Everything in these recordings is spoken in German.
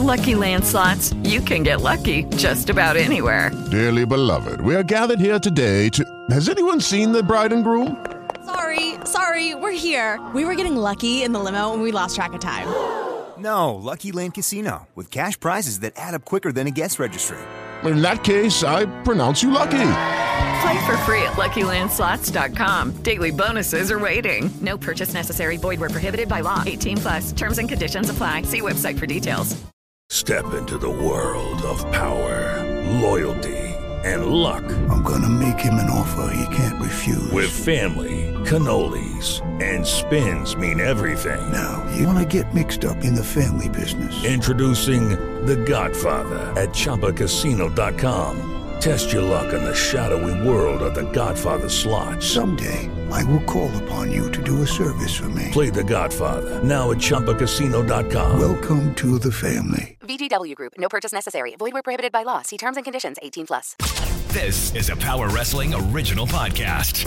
Lucky Land Slots, you can get lucky just about anywhere. Dearly beloved, we are gathered here today to... Has anyone seen the bride and groom? Sorry, we're here. We were getting lucky in the limo and we lost track of time. No, Lucky Land Casino, with cash prizes that add up quicker than a guest registry. In that case, I pronounce you lucky. Play for free at LuckyLandSlots.com. Daily bonuses are waiting. No purchase necessary. Void where prohibited by law. 18+. Terms and conditions apply. See website for details. Step into the world of power, loyalty, and luck. I'm gonna make him an offer he can't refuse. With family, cannolis, and spins mean everything. Now, you wanna get mixed up in the family business. Introducing The Godfather at ChumbaCasino.com. Test your luck in the shadowy world of The Godfather slot. Someday, I will call upon you to do a service for me. Play The Godfather, now at ChumbaCasino.com. Welcome to the family. VGW Group. No purchase necessary. Void where prohibited by law. See terms and conditions. 18+. This is a Power Wrestling original podcast.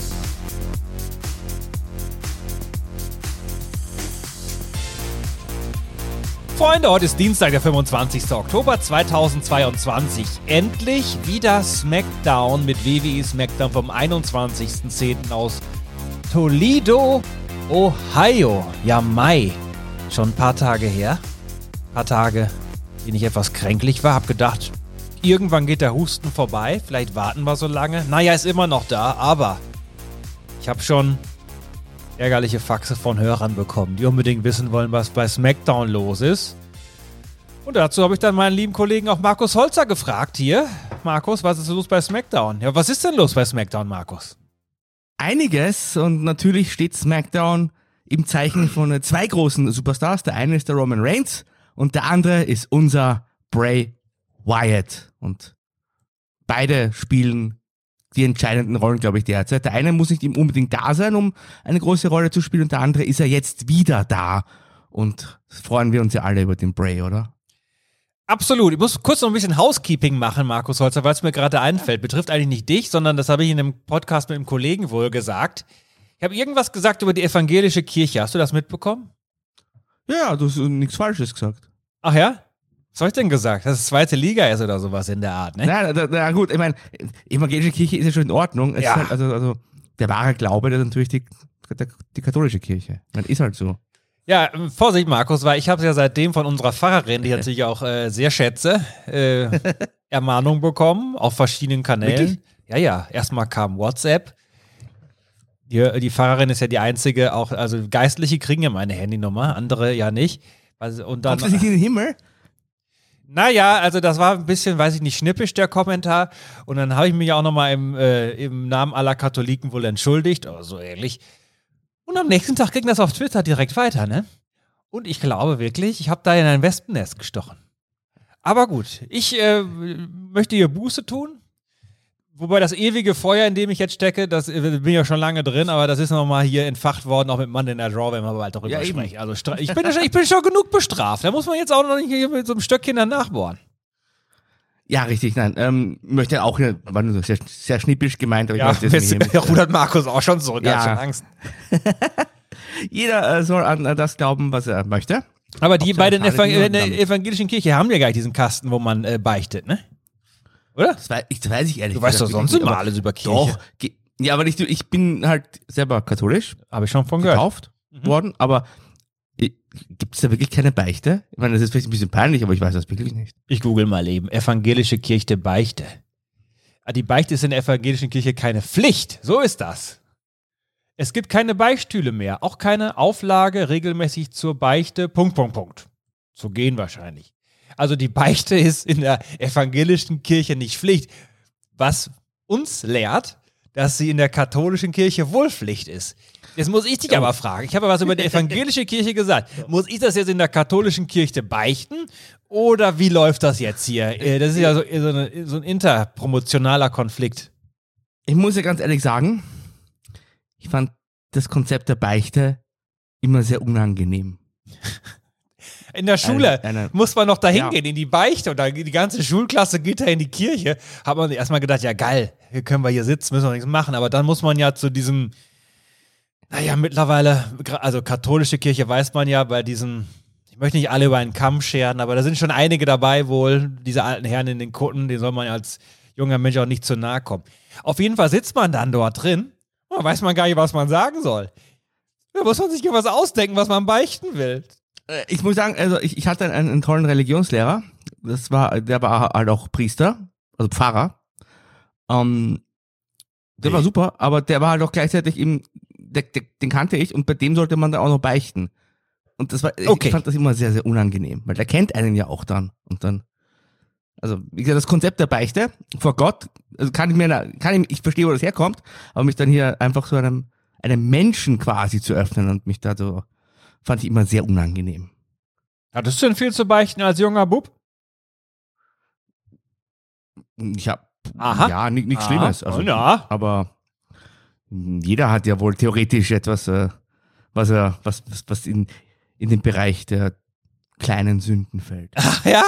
Freunde, heute ist Dienstag, der 25. Oktober 2022. Endlich wieder SmackDown mit WWE SmackDown vom 21.10. aus Toledo, Ohio. Ja, Mai. Schon ein paar Tage her. Ein paar Tage, in denen ich etwas kränklich war. Hab gedacht, irgendwann geht der Husten vorbei. Vielleicht warten wir so lange. Naja, ist immer noch da, aber ich habe schon ärgerliche Faxe von Hörern bekommen, die unbedingt wissen wollen, was bei SmackDown los ist. Und dazu habe ich dann meinen lieben Kollegen auch Markus Holzer gefragt hier. Markus, was ist los bei SmackDown? Ja, was ist denn los bei SmackDown, Markus? Einiges, und natürlich steht SmackDown im Zeichen von zwei großen Superstars. Der eine ist der Roman Reigns und der andere ist unser Bray Wyatt. Und beide spielen die entscheidenden Rollen, glaube ich, derzeit. Der eine muss nicht unbedingt da sein, um eine große Rolle zu spielen, und der andere ist ja jetzt wieder da. Und freuen wir uns ja alle über den Bray, oder? Absolut. Ich muss kurz noch ein bisschen Housekeeping machen, Markus Holzer, weil es mir gerade einfällt. Betrifft eigentlich nicht dich, sondern das habe ich in einem Podcast mit einem Kollegen wohl gesagt. Ich habe irgendwas gesagt über die evangelische Kirche. Hast du das mitbekommen? Ja, du hast nichts Falsches gesagt. Ach ja? Was habe ich denn gesagt? Dass es zweite Liga ist oder sowas in der Art, ne? Na gut, ich meine, evangelische Kirche ist ja schon in Ordnung. Es ja. Ist halt, also der wahre Glaube, das ist natürlich die katholische Kirche. Das ist halt so. Ja, Vorsicht, Markus, weil ich habe ja seitdem von unserer Pfarrerin, die ich natürlich auch sehr schätze, Ermahnung bekommen auf verschiedenen Kanälen. Wirklich? Ja. Erstmal kam WhatsApp. Die Pfarrerin ist ja die einzige, auch, also Geistliche kriegen ja meine Handynummer, andere ja nicht. Und dann, kommst du nicht in den Himmel? Naja, also das war ein bisschen, weiß ich nicht, schnippisch, der Kommentar. Und dann habe ich mich auch nochmal im Namen aller Katholiken wohl entschuldigt, oder so ähnlich. Und am nächsten Tag ging das auf Twitter direkt weiter, ne? Und ich glaube wirklich, ich habe da in ein Wespennest gestochen. Aber gut, ich möchte hier Buße tun. Wobei das ewige Feuer, in dem ich jetzt stecke, das bin ja schon lange drin, aber das ist nochmal hier entfacht worden, auch mit Mann in der Draw, wenn wir bald darüber sprechen. Also ich bin schon genug bestraft. Da muss man jetzt auch noch nicht hier mit so einem Stöckchen danach bohren. Ja, richtig, nein. Möchte auch, war nur sehr, sehr schnippisch gemeint. Aber ja, der rudert Markus auch schon zurück, hat schon Angst. Jeder soll an das glauben, was er möchte. Aber die bei der evangelischen Kirche haben ja gar nicht diesen Kasten, wo man beichtet, ne? Oder? Das weiß ich ehrlich gesagt. Du weißt doch sonst immer alles über Kirche. Doch. Ja, aber ich bin halt selber katholisch. Habe ich schon von gehört. Getauft worden, aber gibt es da wirklich keine Beichte? Ich meine, das ist vielleicht ein bisschen peinlich, aber ich weiß das wirklich nicht. Ich google mal eben. Evangelische Kirche Beichte. Die Beichte ist in der evangelischen Kirche keine Pflicht. So ist das. Es gibt keine Beistühle mehr. Auch keine Auflage regelmäßig zur Beichte. ... Zu gehen wahrscheinlich. Also die Beichte ist in der evangelischen Kirche nicht Pflicht. Was uns lehrt, dass sie in der katholischen Kirche wohl Pflicht ist. Jetzt muss ich dich aber fragen. Ich habe was über die evangelische Kirche gesagt. Muss ich das jetzt in der katholischen Kirche beichten? Oder wie läuft das jetzt hier? Das ist ja so ein interpromotionaler Konflikt. Ich muss ja ganz ehrlich sagen, ich fand das Konzept der Beichte immer sehr unangenehm. In der Schule muss man noch dahin gehen, in die Beichte, und die ganze Schulklasse geht da in die Kirche. Hat man erstmal gedacht, ja geil, hier können wir hier sitzen, müssen wir nichts machen. Aber dann muss man ja zu diesem, naja, mittlerweile, also katholische Kirche weiß man ja, bei diesem, ich möchte nicht alle über einen Kamm scheren, aber da sind schon einige dabei wohl, diese alten Herren in den Kutten, denen soll man ja als junger Mensch auch nicht zu nahe kommen. Auf jeden Fall sitzt man dann dort drin, und weiß man gar nicht, was man sagen soll. Da muss man sich was ausdenken, was man beichten will. Ich muss sagen, also ich hatte einen tollen Religionslehrer, der war halt auch Priester, also Pfarrer. Der war super, aber der war halt auch gleichzeitig den kannte ich und bei dem sollte man dann auch noch beichten. Und das war, ich fand das immer sehr, sehr unangenehm, weil der kennt einen ja auch dann. Und dann, also wie gesagt, das Konzept der Beichte vor Gott, also ich verstehe, wo das herkommt, aber mich dann hier einfach so einem Menschen quasi zu öffnen und mich da so, fand ich immer sehr unangenehm. Hattest du denn viel zu beichten als junger Bub? Ich hab, ja, nichts Schlimmes. Also, ja. Aber jeder hat ja wohl theoretisch etwas, was in den Bereich der kleinen Sünden fällt. Ach ja?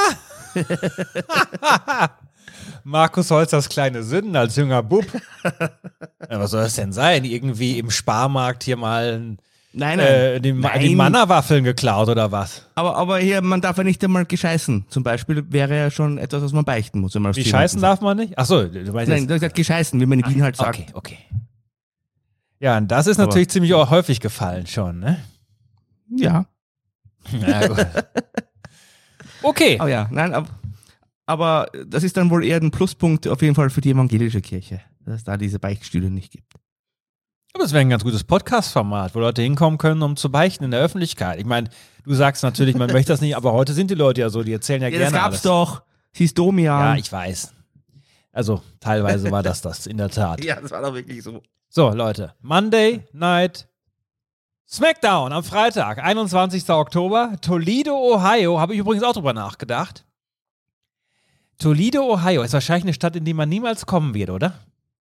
Markus Holzers kleine Sünden als junger Bub. Ja, was soll das denn sein? Irgendwie im Sparmarkt hier mal die Manna-Waffeln geklaut oder was? Aber hier, man darf ja nicht einmal gescheißen. Zum Beispiel wäre ja schon etwas, was man beichten muss. Wenn man wie scheißen darf man nicht? Achso, du weißt Nein, du hast gesagt gescheißen, wie man in Wien halt sagt. Okay. Ja, und das ist natürlich ziemlich auch häufig gefallen schon, ne? Ja. Ja, gut. Okay. Oh ja, nein, aber das ist dann wohl eher ein Pluspunkt auf jeden Fall für die evangelische Kirche, dass es da diese Beichtstühle nicht gibt. Aber es wäre ein ganz gutes Podcast-Format, wo Leute hinkommen können, um zu beichten in der Öffentlichkeit. Ich meine, du sagst natürlich, man möchte das nicht, aber heute sind die Leute ja so, die erzählen ja gerne das gab's alles. Doch. Hieß Domian. Ja, ich weiß. Also, teilweise war das in der Tat. Ja, das war doch wirklich so. So, Leute. Monday Night Smackdown am Freitag, 21. Oktober. Toledo, Ohio. Habe ich übrigens auch drüber nachgedacht. Toledo, Ohio ist wahrscheinlich eine Stadt, in die man niemals kommen wird, oder?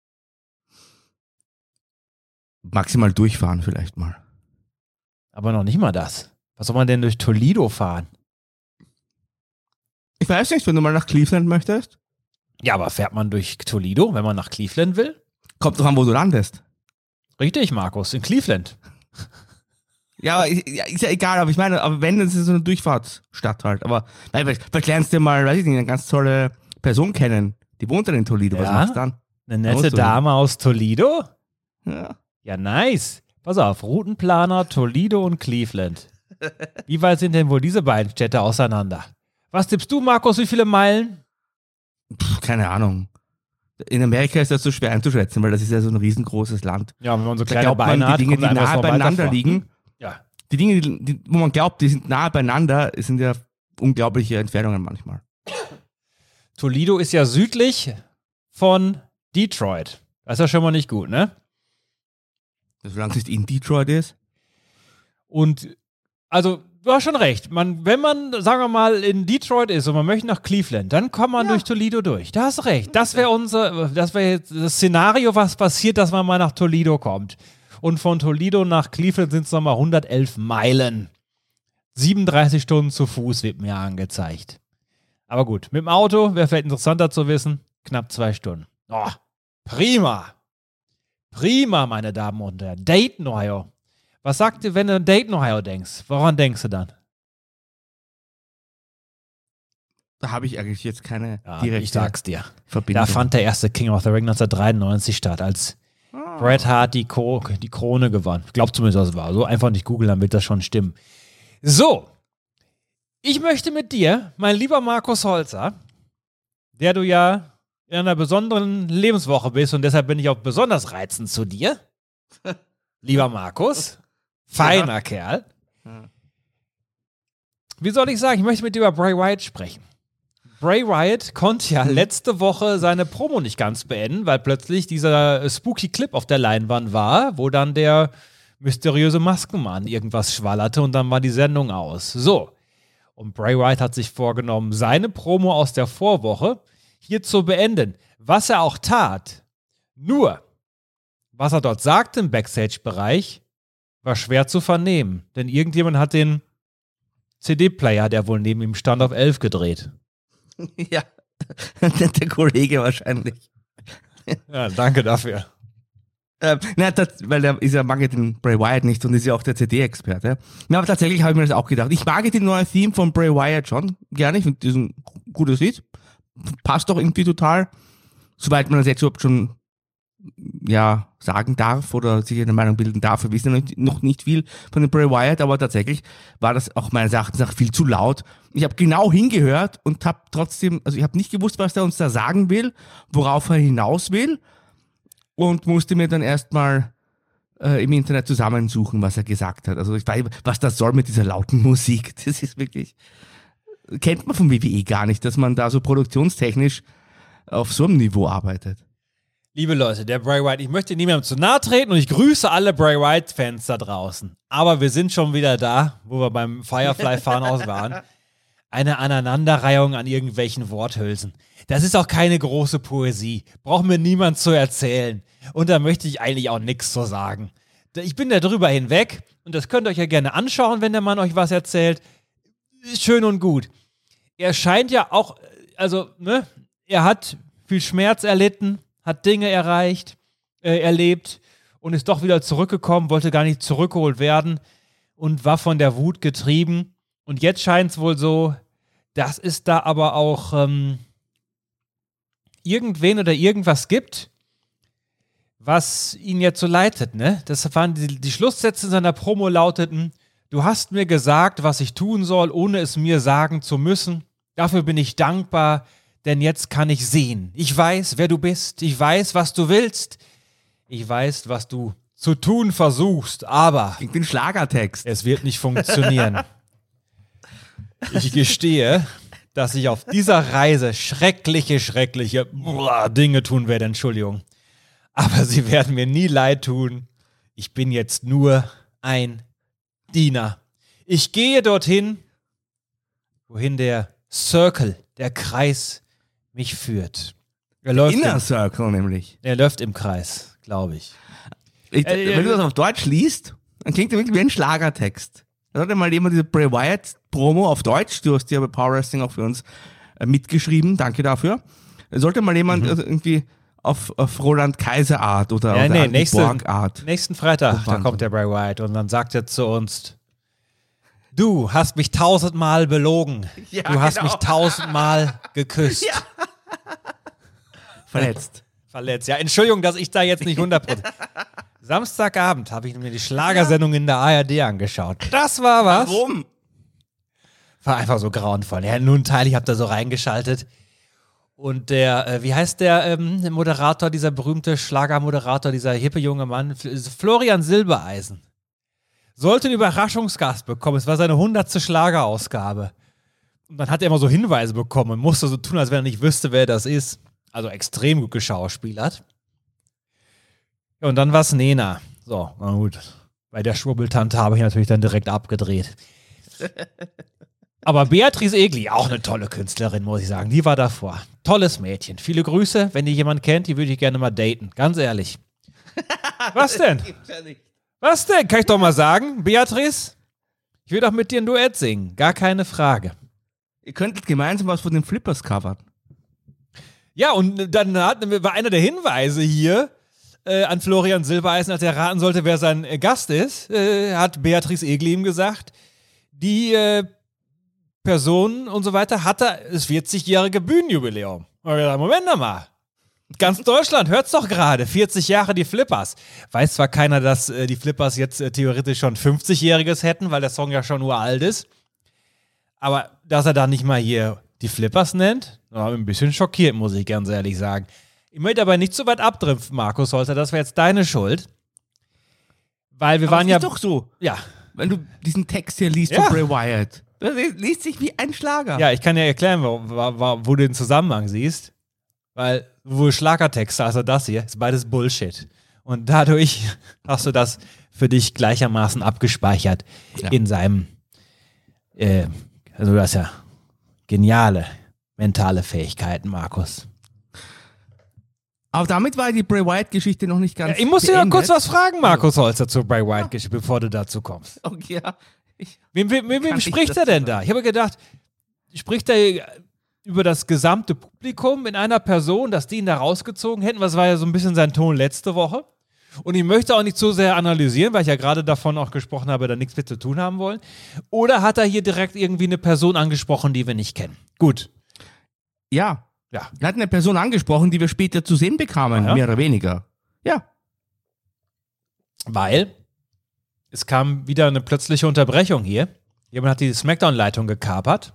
Maximal durchfahren vielleicht mal. Aber noch nicht mal das. Was soll man denn durch Toledo fahren? Ich weiß nicht, wenn du mal nach Cleveland möchtest. Ja, aber fährt man durch Toledo, wenn man nach Cleveland will? Kommt doch an, wo du landest. Richtig, Markus, in Cleveland. Ja, ist ja egal, aber ich meine, aber wenn, das ist so eine Durchfahrtsstadt halt. Aber vielleicht lernst du mal, weiß ich nicht, eine ganz tolle Person kennen. Die wohnt dann in Toledo. Was machst du dann? Eine nette Dame aus Toledo? Ja. Ja, nice. Pass auf, Routenplaner, Toledo und Cleveland. Wie weit sind denn wohl diese beiden Städte auseinander? Was tippst du, Markus, wie viele Meilen? Keine Ahnung. In Amerika ist das so schwer einzuschätzen, weil das ist ja so ein riesengroßes Land. Ja, wenn man so da kleine glaubt man, Beine hat, die Dinge, kommt die nahe beieinander liegen, ja. Die Dinge, wo man glaubt, die sind nahe beieinander, sind ja unglaubliche Entfernungen manchmal. Toledo ist ja südlich von Detroit. Das ist ja schon mal nicht gut, ne? Solange es nicht in Detroit ist. Und, also, du hast schon recht. Wenn man, sagen wir mal, in Detroit ist und man möchte nach Cleveland, dann kommt man durch Toledo durch. Da hast du recht. Das wäre jetzt das Szenario, was passiert, dass man mal nach Toledo kommt. Und von Toledo nach Cleveland sind es nochmal 111 Meilen. 37 Stunden zu Fuß wird mir angezeigt. Aber gut, mit dem Auto wäre vielleicht interessanter zu wissen, knapp 2 Stunden. Oh, prima. Prima, meine Damen und Herren. Dayton, Ohio. Was sagt ihr, wenn du an Dayton, Ohio denkst? Woran denkst du dann? Da habe ich eigentlich jetzt keine direkte ich sag's dir. Verbindung. Da fand der erste King of the Ring 1993 statt, als Bret Hart die Krone gewann. Ich glaube zumindest, das war so. Einfach nicht googeln, dann wird das schon stimmen. So. Ich möchte mit dir, mein lieber Markus Holzer, der du ja in einer besonderen Lebenswoche bist und deshalb bin ich auch besonders reizend zu dir. Lieber Markus, feiner Kerl. Wie soll ich sagen, ich möchte mit dir über Bray Wyatt sprechen. Bray Wyatt konnte ja letzte Woche seine Promo nicht ganz beenden, weil plötzlich dieser spooky Clip auf der Leinwand war, wo dann der mysteriöse Maskenmann irgendwas schwallerte und dann war die Sendung aus. So. Und Bray Wyatt hat sich vorgenommen, seine Promo aus der Vorwoche hier zu beenden. Was er auch tat. Nur, was er dort sagte im Backstage-Bereich, war schwer zu vernehmen. Denn irgendjemand hat den CD-Player, der wohl neben ihm stand, auf 11 gedreht. Ja, der Kollege wahrscheinlich. Ja, danke dafür. Weil der ist ja, mag ja den Bray Wyatt nicht und ist ja auch der CD-Experte. Ja, aber tatsächlich habe ich mir das auch gedacht. Ich mag die neue Theme von Bray Wyatt schon gerne. Ich finde, das ist ein gutes Lied. Passt doch irgendwie total. Soweit man das jetzt überhaupt schon sagen darf oder sich eine Meinung bilden darf. Wir wissen ja noch nicht viel von dem Bray Wyatt, aber tatsächlich war das auch meines Erachtens nach viel zu laut. Ich habe genau hingehört und habe trotzdem, also ich habe nicht gewusst, was der uns da sagen will, worauf er hinaus will und musste mir dann erstmal im Internet zusammensuchen, was er gesagt hat. Also ich weiß, was das soll mit dieser lauten Musik. Das ist wirklich, kennt man vom WWE gar nicht, dass man da so produktionstechnisch auf so einem Niveau arbeitet. Liebe Leute, der Bray Wyatt, ich möchte niemandem zu nahe treten und ich grüße alle Bray Wyatt-Fans da draußen. Aber wir sind schon wieder da, wo wir beim Firefly-Farnhaus waren. Eine Aneinanderreihung an irgendwelchen Worthülsen. Das ist auch keine große Poesie. Braucht mir niemand zu erzählen. Und da möchte ich eigentlich auch nichts zu sagen. Ich bin da drüber hinweg und das könnt ihr euch ja gerne anschauen, wenn der Mann euch was erzählt. Ist schön und gut. Er scheint ja auch, er hat viel Schmerz erlitten, hat Dinge erlebt und ist doch wieder zurückgekommen, wollte gar nicht zurückgeholt werden und war von der Wut getrieben. Und jetzt scheint es wohl so, dass es da aber auch irgendwen oder irgendwas gibt, was ihn jetzt so leitet, ne? Das waren die Schlusssätze in seiner Promo lauteten: Du hast mir gesagt, was ich tun soll, ohne es mir sagen zu müssen. Dafür bin ich dankbar, denn jetzt kann ich sehen. Ich weiß, wer du bist. Ich weiß, was du willst. Ich weiß, was du zu tun versuchst, aber ich bin Schlagertext. Es wird nicht funktionieren. Ich gestehe, dass ich auf dieser Reise schreckliche Dinge tun werde, Entschuldigung. Aber sie werden mir nie leid tun. Ich bin jetzt nur ein Diener. Ich gehe dorthin, wohin der Circle, der Kreis, mich führt. Inner Circle nämlich. Er läuft im Kreis, glaube ich. Wenn du das auf Deutsch liest, dann klingt er wirklich wie ein Schlagertext. Da hat ja mal jemand diese Bray Wyatt Promo auf Deutsch, du hast ja bei Power Wrestling auch für uns mitgeschrieben, danke dafür. Sollte mal jemand irgendwie auf Roland Kaiser Art oder nächsten Art. Nächsten Freitag, da kommt der Bray Wyatt und dann sagt er zu uns: Du hast mich 1000-mal belogen. Ja, du hast mich 1000-mal geküsst. Ja. Verletzt. Ja, Entschuldigung, dass ich da jetzt nicht 100%. Samstagabend habe ich mir die Schlagersendung in der ARD angeschaut. Das war was. Warum? War einfach so grauenvoll. Ja, nur ein Teil, ich habe da so reingeschaltet. Und der, wie heißt der Moderator, dieser berühmte Schlagermoderator, dieser hippe junge Mann, Florian Silbereisen, sollte einen Überraschungsgast bekommen. Es war seine 100. Schlagerausgabe. Und dann hat er immer so Hinweise bekommen und musste so tun, als wenn er nicht wüsste, wer das ist. Also extrem gut geschauspielert. Ja, und dann war es Nena. So, na gut. Bei der Schwurbeltante habe ich natürlich dann direkt abgedreht. Aber Beatrice Egli, auch eine tolle Künstlerin, muss ich sagen. Die war davor. Tolles Mädchen. Viele Grüße. Wenn ihr jemanden kennt, die würde ich gerne mal daten. Ganz ehrlich. Was denn? Was denn? Kann ich doch mal sagen, Beatrice? Ich will doch mit dir ein Duett singen. Gar keine Frage. Ihr könntet gemeinsam was von den Flippers covern. Ja, und dann war einer der Hinweise hier an Florian Silbereisen, als er raten sollte, wer sein Gast ist, hat Beatrice Egli ihm gesagt, die Person und so weiter hatte das 40-jährige Bühnenjubiläum. Und ich dachte, Moment mal. Ganz Deutschland hört's doch gerade. 40 Jahre die Flippers. Weiß zwar keiner, dass die Flippers jetzt theoretisch schon 50-jähriges hätten, weil der Song ja schon uralt ist. Aber dass er da nicht mal hier die Flippers nennt, war ein bisschen schockiert, muss ich ganz ehrlich sagen. Ich möchte aber nicht so weit abdriften, Markus Holzer. Das wäre jetzt deine Schuld. Weil wir waren ja... Das ist doch so. Ja. Wenn du diesen Text hier liest von Bray Wyatt. Das liest sich wie ein Schlager. Ja, ich kann ja erklären, wo du den Zusammenhang siehst. Weil sowohl Schlagertext als auch das hier ist beides Bullshit. Und dadurch hast du das für dich gleichermaßen abgespeichert in seinem, also du hast ja geniale mentale Fähigkeiten, Markus. Aber damit war die Bray Wyatt-Geschichte noch nicht ganz ich muss dir noch kurz was fragen, Markus Holzer, zur Bray Wyatt-Geschichte, bevor du dazu kommst. Okay, ja. Wem spricht er denn da? Ich habe gedacht, spricht er über das gesamte Publikum in einer Person, dass die ihn da rausgezogen hätten? Was war ja so ein bisschen sein Ton letzte Woche? Und ich möchte auch nicht zu sehr analysieren, weil ich ja gerade davon auch gesprochen habe, da nichts mit zu tun haben wollen. Oder hat er hier direkt irgendwie eine Person angesprochen, die wir nicht kennen? Gut. Ja. Ja. Er hat eine Person angesprochen, die wir später zu sehen bekamen, Ja. mehr oder weniger. Ja. Weil es kam wieder eine plötzliche Unterbrechung hier. Jemand hat die Smackdown-Leitung gekapert.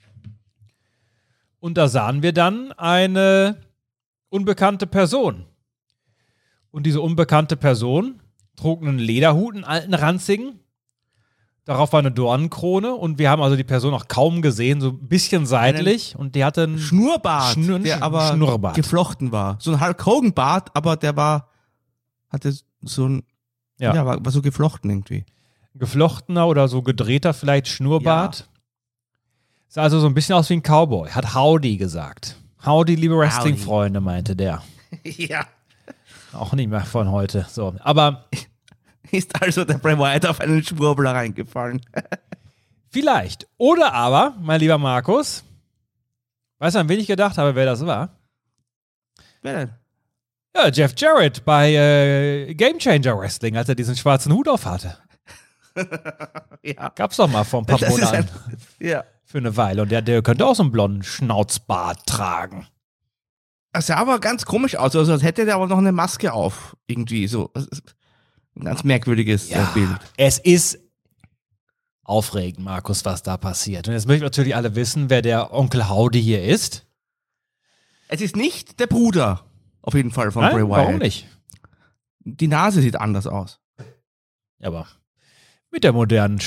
Und da sahen wir dann eine unbekannte Person. Und diese unbekannte Person trug einen Lederhut, einen alten ranzigen. Darauf war eine Dornenkrone und wir haben also die Person auch kaum gesehen, so ein bisschen seitlich. Und die hatte einen Schnurrbart, der aber Schnurrbart. geflochten war. So ein Hulk Hogan Bart, aber der hatte so ein, war so geflochten irgendwie. Geflochtener oder so gedrehter vielleicht Schnurrbart. Sah also so ein bisschen aus wie ein Cowboy. Hat Howdy gesagt. Howdy, liebe Wrestling-Freunde, meinte der. Ja. Auch nicht mehr von heute. So, aber ist also der Bray Wyatt auf einen Schwurbler reingefallen. vielleicht. Oder aber, mein lieber Markus, weißt du, an wen ich gedacht habe, wer das war? Wer denn? Ja, Jeff Jarrett bei Game Changer Wrestling, als er diesen schwarzen Hut auf hatte. Ja. Gab's doch mal vor ein paar Monaten. Ja. Für eine Weile. Und der könnte auch so einen blonden Schnauzbart tragen. Das sah aber ganz komisch aus, also als hätte der aber noch eine Maske auf. Irgendwie so. Ein ganz merkwürdiges Bild. Es ist aufregend, Markus, was da passiert. Und jetzt möchten natürlich alle wissen, wer der Onkel Howdy hier ist. Es ist nicht der Bruder, auf jeden Fall, von Nein, Bray Wyatt. warum nicht? Die Nase sieht anders aus. Aber mit der modernen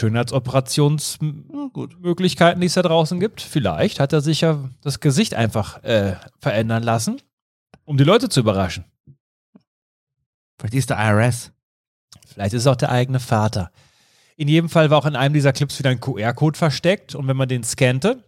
Schönheitsoperationsmöglichkeiten, die es da draußen gibt, vielleicht hat er sich ja das Gesicht einfach verändern lassen, um die Leute zu überraschen. Vielleicht ist der IRS. Vielleicht ist es auch der eigene Vater. In jedem Fall war auch in einem dieser Clips wieder ein QR-Code versteckt und wenn man den scannte,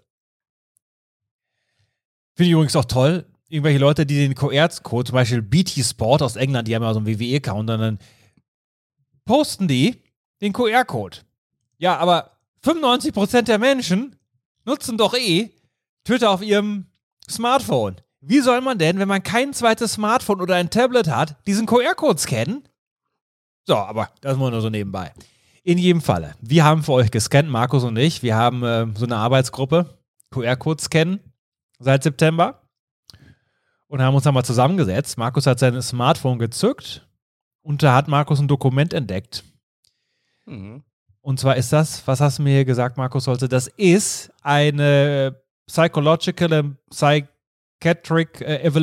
finde ich übrigens auch toll, irgendwelche Leute, die den QR-Code, zum Beispiel BT Sport aus England, die haben ja so einen WWE-Account, und dann posten die den QR-Code. Ja, aber 95% der Menschen nutzen doch Twitter auf ihrem Smartphone. Wie soll man denn, wenn man kein zweites Smartphone oder ein Tablet hat, diesen QR-Code scannen? So, aber das nur so nebenbei. In jedem Falle, wir haben für euch gescannt, Markus und ich. Wir haben so eine Arbeitsgruppe, QR-Code scannen, seit September. Und haben uns dann mal zusammengesetzt. Markus hat sein Smartphone gezückt und da hat Markus ein Dokument entdeckt. Mhm. Und zwar ist das, was hast du mir hier gesagt, Markus Holze? Das ist eine Psychological Psychiatric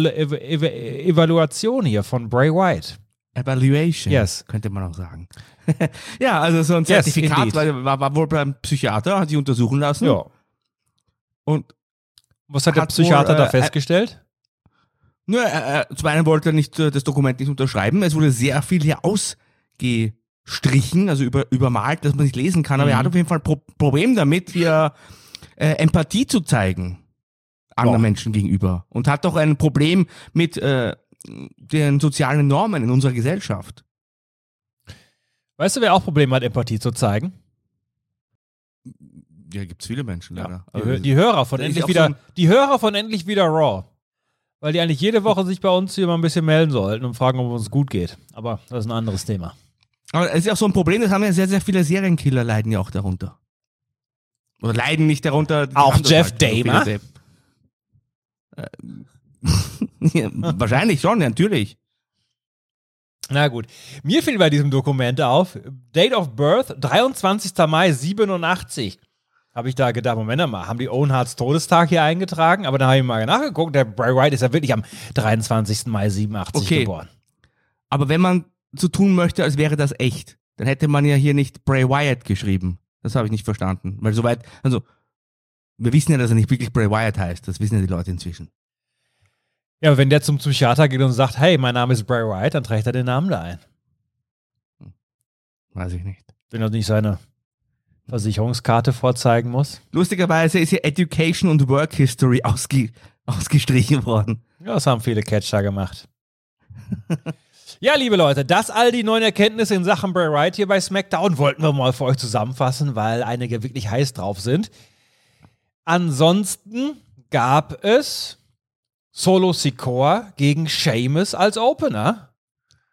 Evaluation hier von Bray Wyatt. Evaluation, yes, könnte man auch sagen. Ja, also so ein Zertifikat, weil war wohl beim Psychiater, hat sich untersuchen lassen. Ja. Und was hat der Psychiater da festgestellt? Nur, zum einen wollte er nicht das Dokument nicht unterschreiben. Es wurde sehr viel hier ausgestrichen, also übermalt, dass man nicht lesen kann. Aber er hat auf jeden Fall ein Problem damit, hier Empathie zu zeigen anderen Menschen gegenüber. Und hat doch ein Problem mit den sozialen Normen in unserer Gesellschaft. Weißt du, wer auch Probleme hat, Empathie zu zeigen? Ja, gibt's viele Menschen, leider. Die Hörer von Endlich wieder Raw. Weil die eigentlich jede Woche sich bei uns hier mal ein bisschen melden sollten und fragen, ob es uns gut geht. Aber das ist ein anderes Thema. Aber es ist auch so ein Problem, das haben ja sehr, sehr viele Serienkiller, leiden ja auch darunter. Oder leiden nicht darunter. Auch Jeff Dahmer? Ja, wahrscheinlich schon, natürlich. Na gut. Mir fiel bei diesem Dokument auf, Date of Birth, 23. Mai 87. Habe ich da gedacht, Moment mal, haben die Owen Harts Todestag hier eingetragen? Aber dann habe ich mal nachgeguckt, der Bray Wyatt ist ja wirklich am 23. Mai 87 geboren. Aber wenn man so tun möchte, als wäre das echt, dann hätte man ja hier nicht Bray Wyatt geschrieben. Das habe ich nicht verstanden. Weil soweit, also, wir wissen ja, dass er nicht wirklich Bray Wyatt heißt. Das wissen ja die Leute inzwischen. Ja, wenn der zum Psychiater geht und sagt, hey, mein Name ist Bray Wyatt, dann trägt er den Namen da ein. Weiß ich nicht. Wenn er nicht seine Versicherungskarte vorzeigen muss. Lustigerweise ist hier Education und Work History ausgestrichen worden. Ja, das haben viele Catcher gemacht. Ja, liebe Leute, das all die neuen Erkenntnisse in Sachen Bray Wyatt hier bei SmackDown wollten wir mal für euch zusammenfassen, weil einige wirklich heiß drauf sind. Ansonsten gab es Solo Sikoa gegen Sheamus als Opener.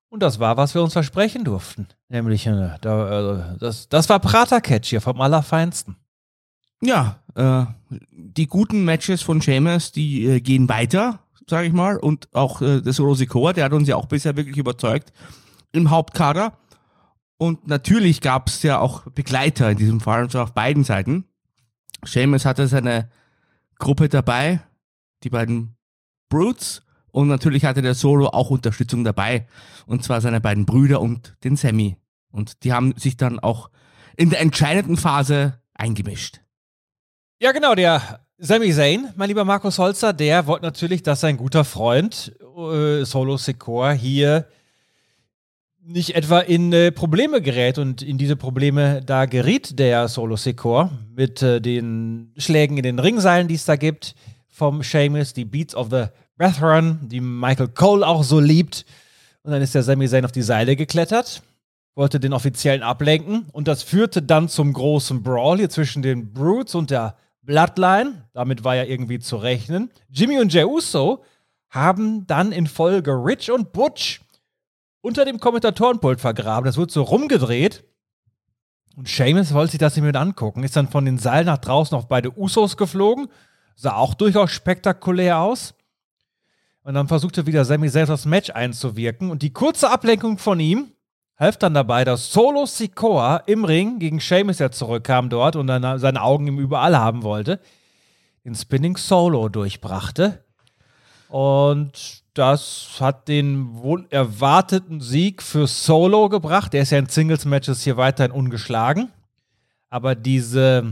Und das war, was wir uns versprechen durften. Nämlich, das war Pratercatch hier vom Allerfeinsten. Ja, die guten Matches von Sheamus, die gehen weiter, sage ich mal. Und auch das Solo Sikoa, der hat uns ja auch bisher wirklich überzeugt im Hauptkader. Und natürlich gab es ja auch Begleiter in diesem Fall, und zwar auf beiden Seiten. Sheamus hatte seine Gruppe dabei, die beiden Brutes. Und natürlich hatte der Solo auch Unterstützung dabei. Und zwar seine beiden Brüder und den Sami. Und die haben sich dann auch in der entscheidenden Phase eingemischt. Ja, genau, der Sami Zayn, mein lieber Markus Holzer, der wollte natürlich, dass sein guter Freund Solo Sikoa hier nicht etwa in Probleme gerät. Und in diese Probleme, da geriet der Solo Sikoa mit den Schlägen in den Ringseilen, die es da gibt, vom Sheamus, die Beats of the Brethren, die Michael Cole auch so liebt. Und dann ist der Sami Zayn auf die Seile geklettert, wollte den Offiziellen ablenken. Und das führte dann zum großen Brawl hier zwischen den Brutes und der Bloodline. Damit war ja irgendwie zu rechnen. Jimmy und Jey Uso haben dann in Folge Rich und Butch unter dem Kommentatorenpult vergraben. Das wird so rumgedreht. Und Sheamus wollte sich das nicht mit angucken. Ist dann von den Seilen nach draußen auf beide Usos geflogen. Sah auch durchaus spektakulär aus. Und dann versuchte wieder Sami selbst das Match einzuwirken. Und die kurze Ablenkung von ihm half dann dabei, dass Solo Sikoa im Ring gegen Sheamus, der zurückkam dort und dann seine Augen ihm überall haben wollte, den Spinning Solo durchbrachte. Und das hat den wohl erwarteten Sieg für Solo gebracht. Der ist ja in Singles-Matches hier weiterhin ungeschlagen. Aber diese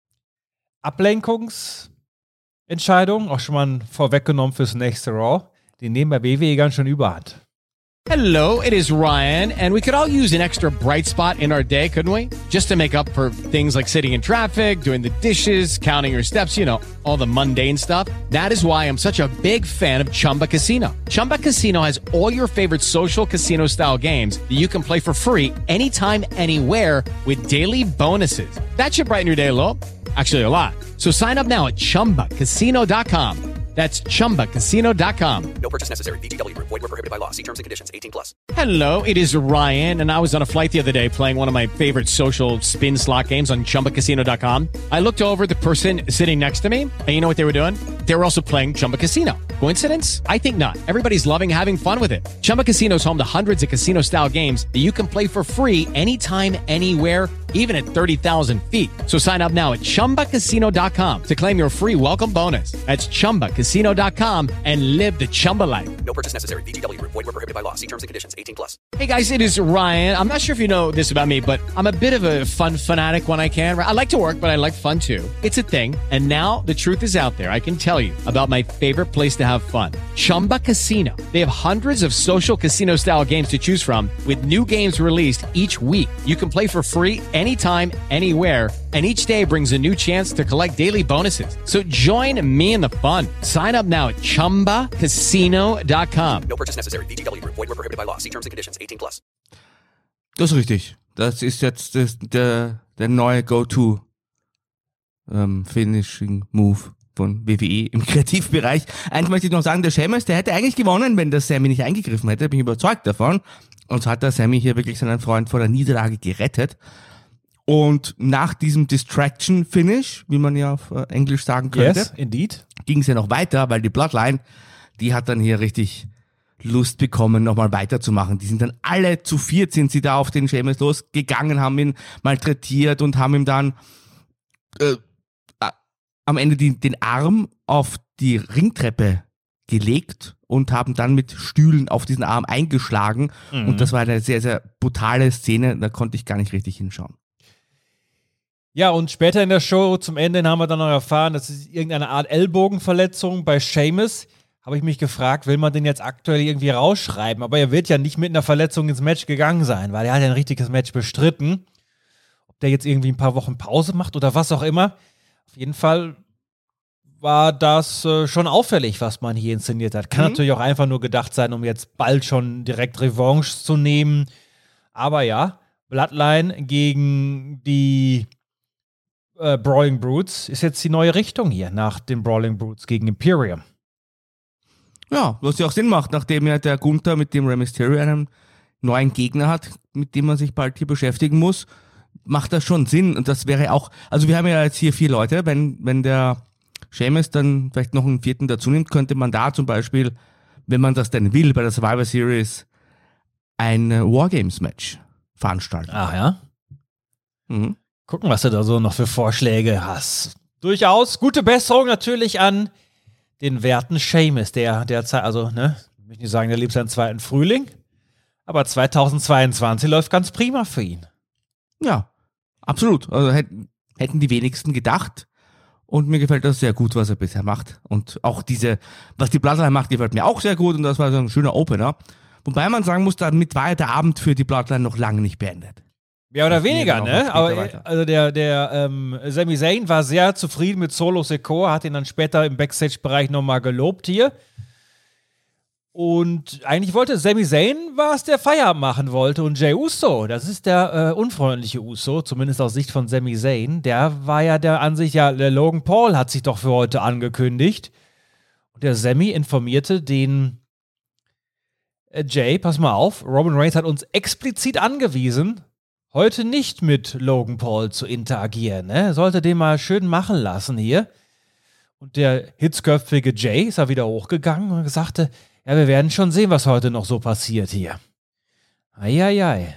Ablenkungsentscheidung, auch schon mal vorweggenommen fürs nächste Raw, die nehmen bei WWE ganz schön überhand. Hello, it is Ryan, and we could all use an extra bright spot in our day, couldn't we? Just to make up for things like sitting in traffic, doing the dishes, counting your steps, you know, all the mundane stuff. That is why I'm such a big fan of Chumba Casino. Chumba Casino has all your favorite social casino-style games that you can play for free anytime, anywhere with daily bonuses. That should brighten your day a little. Actually, a lot. So sign up now at ChumbaCasino.com. That's ChumbaCasino.com. No purchase necessary. VGW Group. Void where prohibited by law. See terms and conditions. 18+. Hello, it is Ryan, and I was on a flight the other day playing one of my favorite social spin slot games on ChumbaCasino.com. I looked over at the person sitting next to me, and you know what they were doing? They were also playing Chumba Casino. Coincidence? I think not. Everybody's loving having fun with it. Chumba Casino is home to hundreds of casino-style games that you can play for free anytime, anywhere, even at 30,000 feet. So sign up now at ChumbaCasino.com to claim your free welcome bonus. That's ChumbaCasino.com and live the Chumba life. No purchase necessary. VGW Group. Void where prohibited by law. See terms and conditions. 18+. Hey guys, it is Ryan. I'm not sure if you know this about me, but I'm a bit of a fun fanatic when I can. I like to work, but I like fun too. It's a thing. And now the truth is out there. I can tell you about my favorite place to have fun. Chumba Casino. They have hundreds of social casino-style games to choose from with new games released each week. You can play for free anytime, anywhere, and each day brings a new chance to collect daily bonuses. So join me in the fun. Sign up now at ChumbaCasino.com. No purchase necessary. VGW Group. Void where prohibited by law. See terms and conditions. 18+. Das ist richtig. Das ist jetzt der neue Go-To Finishing Move von WWE im Kreativbereich. Eins möchte ich noch sagen, der Sheamus, der hätte eigentlich gewonnen, wenn der Sami nicht eingegriffen hätte. Bin ich überzeugt davon. Und so hat der Sami hier wirklich seinen Freund vor der Niederlage gerettet. Und nach diesem Distraction-Finish, wie man ja auf Englisch sagen könnte, yes, indeed, ging es ja noch weiter, weil die Bloodline, die hat dann hier richtig Lust bekommen, nochmal weiterzumachen. Die sind dann alle zu viert, sind sie da auf den Sheamus losgegangen, haben ihn malträtiert und haben ihm dann am Ende den Arm auf die Ringtreppe gelegt und haben dann mit Stühlen auf diesen Arm eingeschlagen. Und das war eine sehr, sehr brutale Szene, da konnte ich gar nicht richtig hinschauen. Ja, und später in der Show, zum Ende, haben wir dann noch erfahren, das ist irgendeine Art Ellbogenverletzung bei Sheamus. Habe ich mich gefragt, will man den jetzt aktuell irgendwie rausschreiben? Aber er wird ja nicht mit einer Verletzung ins Match gegangen sein, weil er hat ja ein richtiges Match bestritten. Ob der jetzt irgendwie ein paar Wochen Pause macht oder was auch immer. Auf jeden Fall war das schon auffällig, was man hier inszeniert hat. Kann natürlich auch einfach nur gedacht sein, um jetzt bald schon direkt Revanche zu nehmen. Aber ja, Bloodline gegen die Brawling Brutes ist jetzt die neue Richtung hier nach den Brawling Brutes gegen Imperium. Ja, was ja auch Sinn macht, nachdem ja der Gunther mit dem Rey Mysterio einen neuen Gegner hat, mit dem man sich bald hier beschäftigen muss, macht das schon Sinn. Und das wäre auch, also wir haben ja jetzt hier 4 Leute, wenn der Sheamus dann vielleicht noch einen 4. dazu nimmt, könnte man da zum Beispiel, wenn man das denn will, bei der Survivor Series ein Wargames-Match veranstalten. Ach ja? Mhm. Gucken, was du da so noch für Vorschläge hast. Durchaus gute Besserung natürlich an den werten Sheamus, der derzeit, also, ne, ich möchte nicht sagen, der lebt seinen 2. Frühling, aber 2022 läuft ganz prima für ihn. Ja, absolut. Also hätten die wenigsten gedacht. Und mir gefällt das sehr gut, was er bisher macht. Und auch was die Bloodline macht, gefällt mir auch sehr gut. Und das war so ein schöner Opener. Wobei man sagen muss, damit war der Abend für die Bloodline noch lange nicht beendet. Ja, oder weniger, ne? Aber also der Sami Zayn war sehr zufrieden mit Solo Sikoa, hat ihn dann später im Backstage-Bereich nochmal gelobt hier. Und eigentlich wollte Sami Zayn, was der Feierabend machen wollte. Und Jey Uso, das ist der unfreundliche Uso, zumindest aus Sicht von Sami Zayn, der war ja der Ansicht, ja, der Logan Paul hat sich doch für heute angekündigt. Und der Sami informierte den Jey, pass mal auf, Roman Reigns hat uns explizit angewiesen, heute nicht mit Logan Paul zu interagieren. Ne? Sollte den mal schön machen lassen hier. Und der hitzköpfige Jey ist da wieder hochgegangen und sagte, ja, wir werden schon sehen, was heute noch so passiert hier. Eieiei.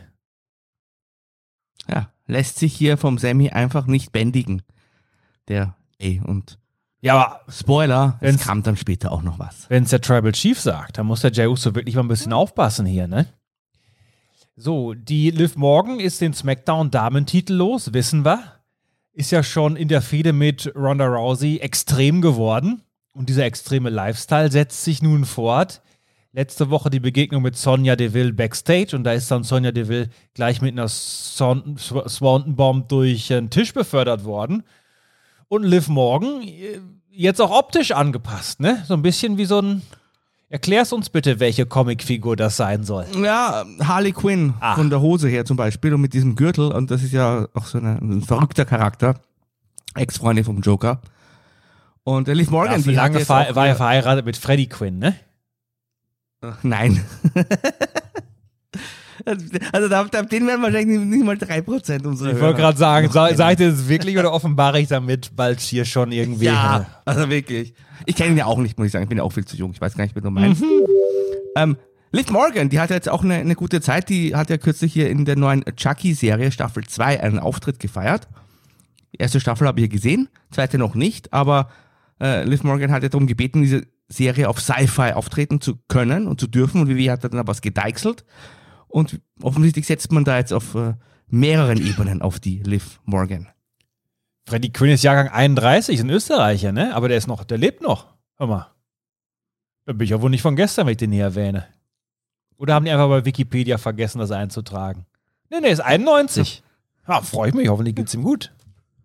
Ja, lässt sich hier vom Sammy einfach nicht bändigen. Und ja, aber Spoiler, es kam dann später auch noch was. Wenn es der Tribal Chief sagt, dann muss der Jey Uso wirklich mal ein bisschen aufpassen hier, ne? So, die Liv Morgan ist den SmackDown-Damentitel los, wissen wir. Ist ja schon in der Fehde mit Ronda Rousey extrem geworden. Und dieser extreme Lifestyle setzt sich nun fort. Letzte Woche die Begegnung mit Sonya Deville backstage und da ist dann Sonya Deville gleich mit einer Swanton Bomb durch den Tisch befördert worden. Und Liv Morgan jetzt auch optisch angepasst, ne? So ein bisschen wie so ein... Erklär's uns bitte, welche Comicfigur das sein soll. Ja, Harley Quinn von der Hose her zum Beispiel und mit diesem Gürtel. Und das ist ja auch so ein verrückter Charakter. Ex-Freundin vom Joker. Und Liv Morgan, ja, die lange war ja verheiratet mit Freddie Quinn, ne? Nein. Also den werden wahrscheinlich nicht mal 3% unserer. Ich wollte gerade sagen, sag ich das wirklich oder offenbare ich damit bald hier schon irgendwie? Ja, also wirklich. Ich kenne ihn ja auch nicht, muss ich sagen. Ich bin ja auch viel zu jung. Ich weiß gar nicht, wie du meinst. Liv Morgan, die hat jetzt auch eine gute Zeit. Die hat ja kürzlich hier in der neuen Chucky-Serie Staffel 2 einen Auftritt gefeiert. Die erste Staffel habe ich hier gesehen, zweite noch nicht, aber Liv Morgan hat ja darum gebeten, diese Serie auf Sci-Fi auftreten zu können und zu dürfen. Und WWE hat dann aber was gedeichselt. Und offensichtlich setzt man da jetzt auf mehreren Ebenen auf die Liv Morgan. Freddie Quinn ist Jahrgang 31, ein Österreicher, ne? Aber der lebt noch. Hör mal. Da bin ich ja wohl nicht von gestern, wenn ich den hier erwähne. Oder haben die einfach bei Wikipedia vergessen, das einzutragen? Nee, ist 91. Ja, freue ich mich, hoffentlich geht's ihm gut.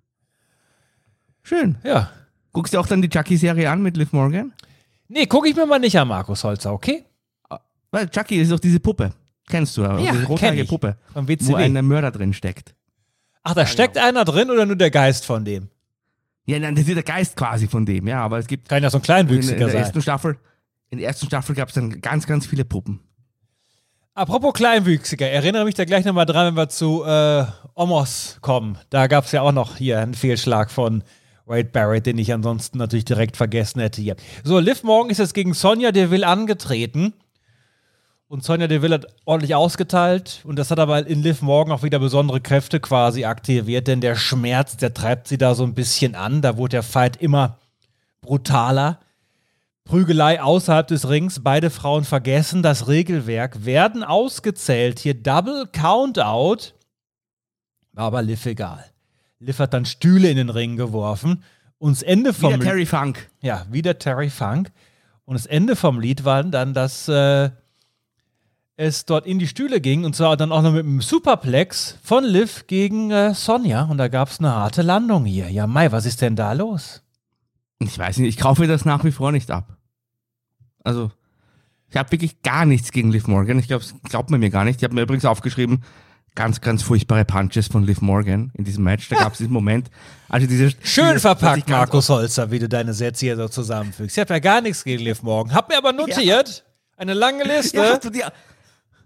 Schön. Ja. Guckst du auch dann die Chucky-Serie an mit Liv Morgan? Nee, gucke ich mir mal nicht an, Markus Holzer, okay? Weil Chucky ist doch diese Puppe. Kennst du ja, diese rothaarige Puppe, wo ein Mörder drin steckt. Ach, da steckt einer drin oder nur der Geist von dem? Ja, nein, das ist der Geist quasi von dem, ja, aber es gibt... Kann ja so ein Kleinwüchsiger sein. In der ersten Staffel gab es dann ganz, ganz viele Puppen. Apropos Kleinwüchsiger, erinnere mich da gleich nochmal dran, wenn wir zu Omos kommen. Da gab es ja auch noch hier einen Fehlschlag von Wade Barrett, den ich ansonsten natürlich direkt vergessen hätte hier. So, Liv Morgan ist jetzt gegen Sonya Deville angetreten. Und Sonya Deville hat ordentlich ausgeteilt. Und das hat aber in Liv Morgan auch wieder besondere Kräfte quasi aktiviert. Denn der Schmerz, der treibt sie da so ein bisschen an. Da wurde der Fight immer brutaler. Prügelei außerhalb des Rings. Beide Frauen vergessen das Regelwerk. Werden ausgezählt. Hier Double Countout. War aber Liv egal. Liv hat dann Stühle in den Ring geworfen. Und das Ende vom Wieder Terry Funk. Ja, wieder Terry Funk. Und das Ende vom Lied war dann, dass es dort in die Stühle ging. Und zwar dann auch noch mit einem Superplex von Liv gegen Sonya. Und da gab es eine harte Landung hier. Ja, Mai, was ist denn da los? Ich weiß nicht, ich kaufe das nach wie vor nicht ab. Also, ich habe wirklich gar nichts gegen Liv Morgan. Ich glaube, das glaubt man mir gar nicht. Ich habe mir übrigens aufgeschrieben, ganz, ganz furchtbare Punches von Liv Morgan in diesem Match. Da gab es diesen Moment. Also Schön verpackt, Markus Holzer, wie du deine Sätze hier so zusammenfügst. Ich habe ja gar nichts gegen Liv Morgan. Hab mir aber notiert, eine lange Liste. Ja,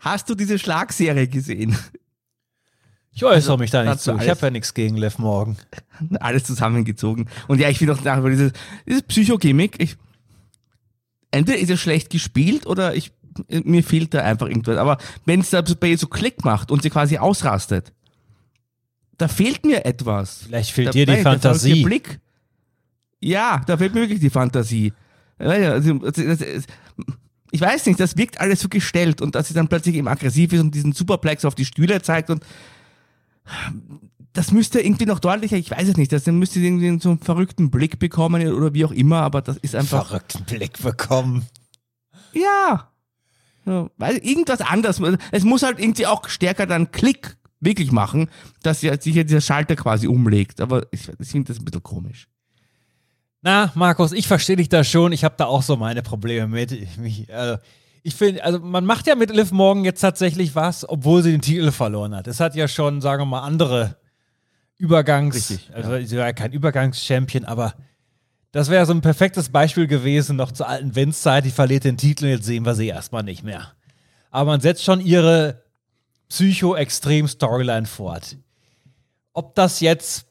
Hast du diese Schlagserie gesehen? Ich äußere mich da nicht dazu zu. Ich habe ja nichts gegen Liv Morgan. Alles zusammengezogen. Und ja, ich finde auch nach dieses Psychogimmick, entweder ist er schlecht gespielt oder mir fehlt da einfach irgendwas. Aber wenn es da bei ihr so Klick macht und sie quasi ausrastet, da fehlt mir etwas. Vielleicht fehlt dir die Fantasie. Der Blick. Ja, da fehlt mir wirklich die Fantasie. Ich weiß nicht, das wirkt alles so gestellt und dass sie dann plötzlich eben aggressiv ist und diesen Superplex auf die Stühle zeigt und das müsste irgendwie noch deutlicher, ich weiß es nicht, das müsste irgendwie so einen verrückten Blick bekommen oder wie auch immer, aber das ist einfach... Verrückten Blick bekommen. Ja. Weil irgendwas anderes, es muss halt irgendwie auch stärker dann Klick wirklich machen, dass sich ja dieser Schalter quasi umlegt, aber ich finde das ein bisschen komisch. Na, Markus, ich verstehe dich da schon. Ich habe da auch so meine Probleme mit. Ich finde, also man macht ja mit Liv Morgan jetzt tatsächlich was, obwohl sie den Titel verloren hat. Es hat ja schon, sagen wir mal, andere also sie war ja kein Übergangs-Champion, aber das wäre so ein perfektes Beispiel gewesen, noch zur alten Vince-Zeit. Die verliert den Titel und jetzt sehen wir sie erstmal nicht mehr. Aber man setzt schon ihre Psycho-Extrem-Storyline fort. Ob das jetzt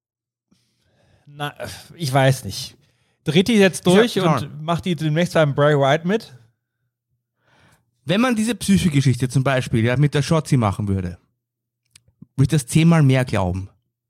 ich weiß nicht. Dreht die jetzt durch und macht die demnächst beim Bray Wyatt mit? Wenn man diese Psychogeschichte zum Beispiel mit der Shotzi machen würde ich das 10-mal mehr glauben.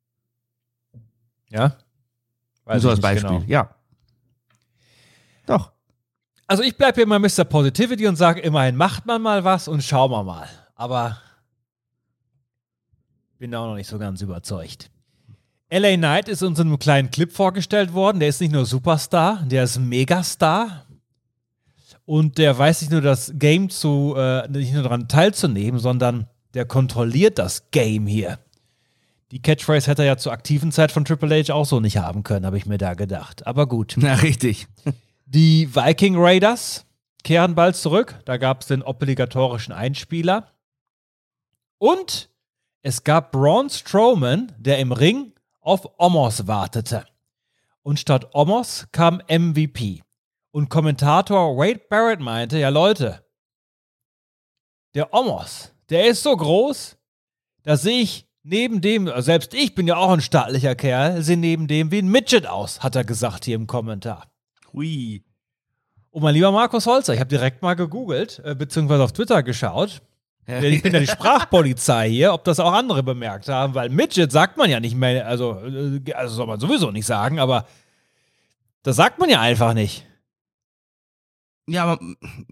Ja? So als Beispiel, genau. Ja. Doch. Also ich bleibe hier immer Mr. Positivity und sage immerhin, macht man mal was und schauen wir mal. Aber bin da auch noch nicht so ganz überzeugt. LA Knight ist uns in einem kleinen Clip vorgestellt worden. Der ist nicht nur Superstar, der ist Megastar. Und der weiß nicht nur das Game nicht nur daran teilzunehmen, sondern der kontrolliert das Game hier. Die Catchphrase hätte er ja zur aktiven Zeit von Triple H auch so nicht haben können, habe ich mir da gedacht. Aber gut. Na, richtig. Die Viking Raiders kehren bald zurück. Da gab es den obligatorischen Einspieler. Und es gab Braun Strowman, der im Ring auf Omos wartete. Und statt Omos kam MVP. Und Kommentator Wade Barrett meinte, ja Leute, der Omos, der ist so groß, da sehe ich neben dem, selbst ich bin ja auch ein stattlicher Kerl, sehe neben dem wie ein Midget aus, hat er gesagt hier im Kommentar. Hui. Und mein lieber Markus Holzer, ich habe direkt mal gegoogelt, beziehungsweise auf Twitter geschaut. Ich bin ja die Sprachpolizei hier, ob das auch andere bemerkt haben, weil Midget sagt man ja nicht mehr, also soll man sowieso nicht sagen, aber das sagt man ja einfach nicht. Ja, aber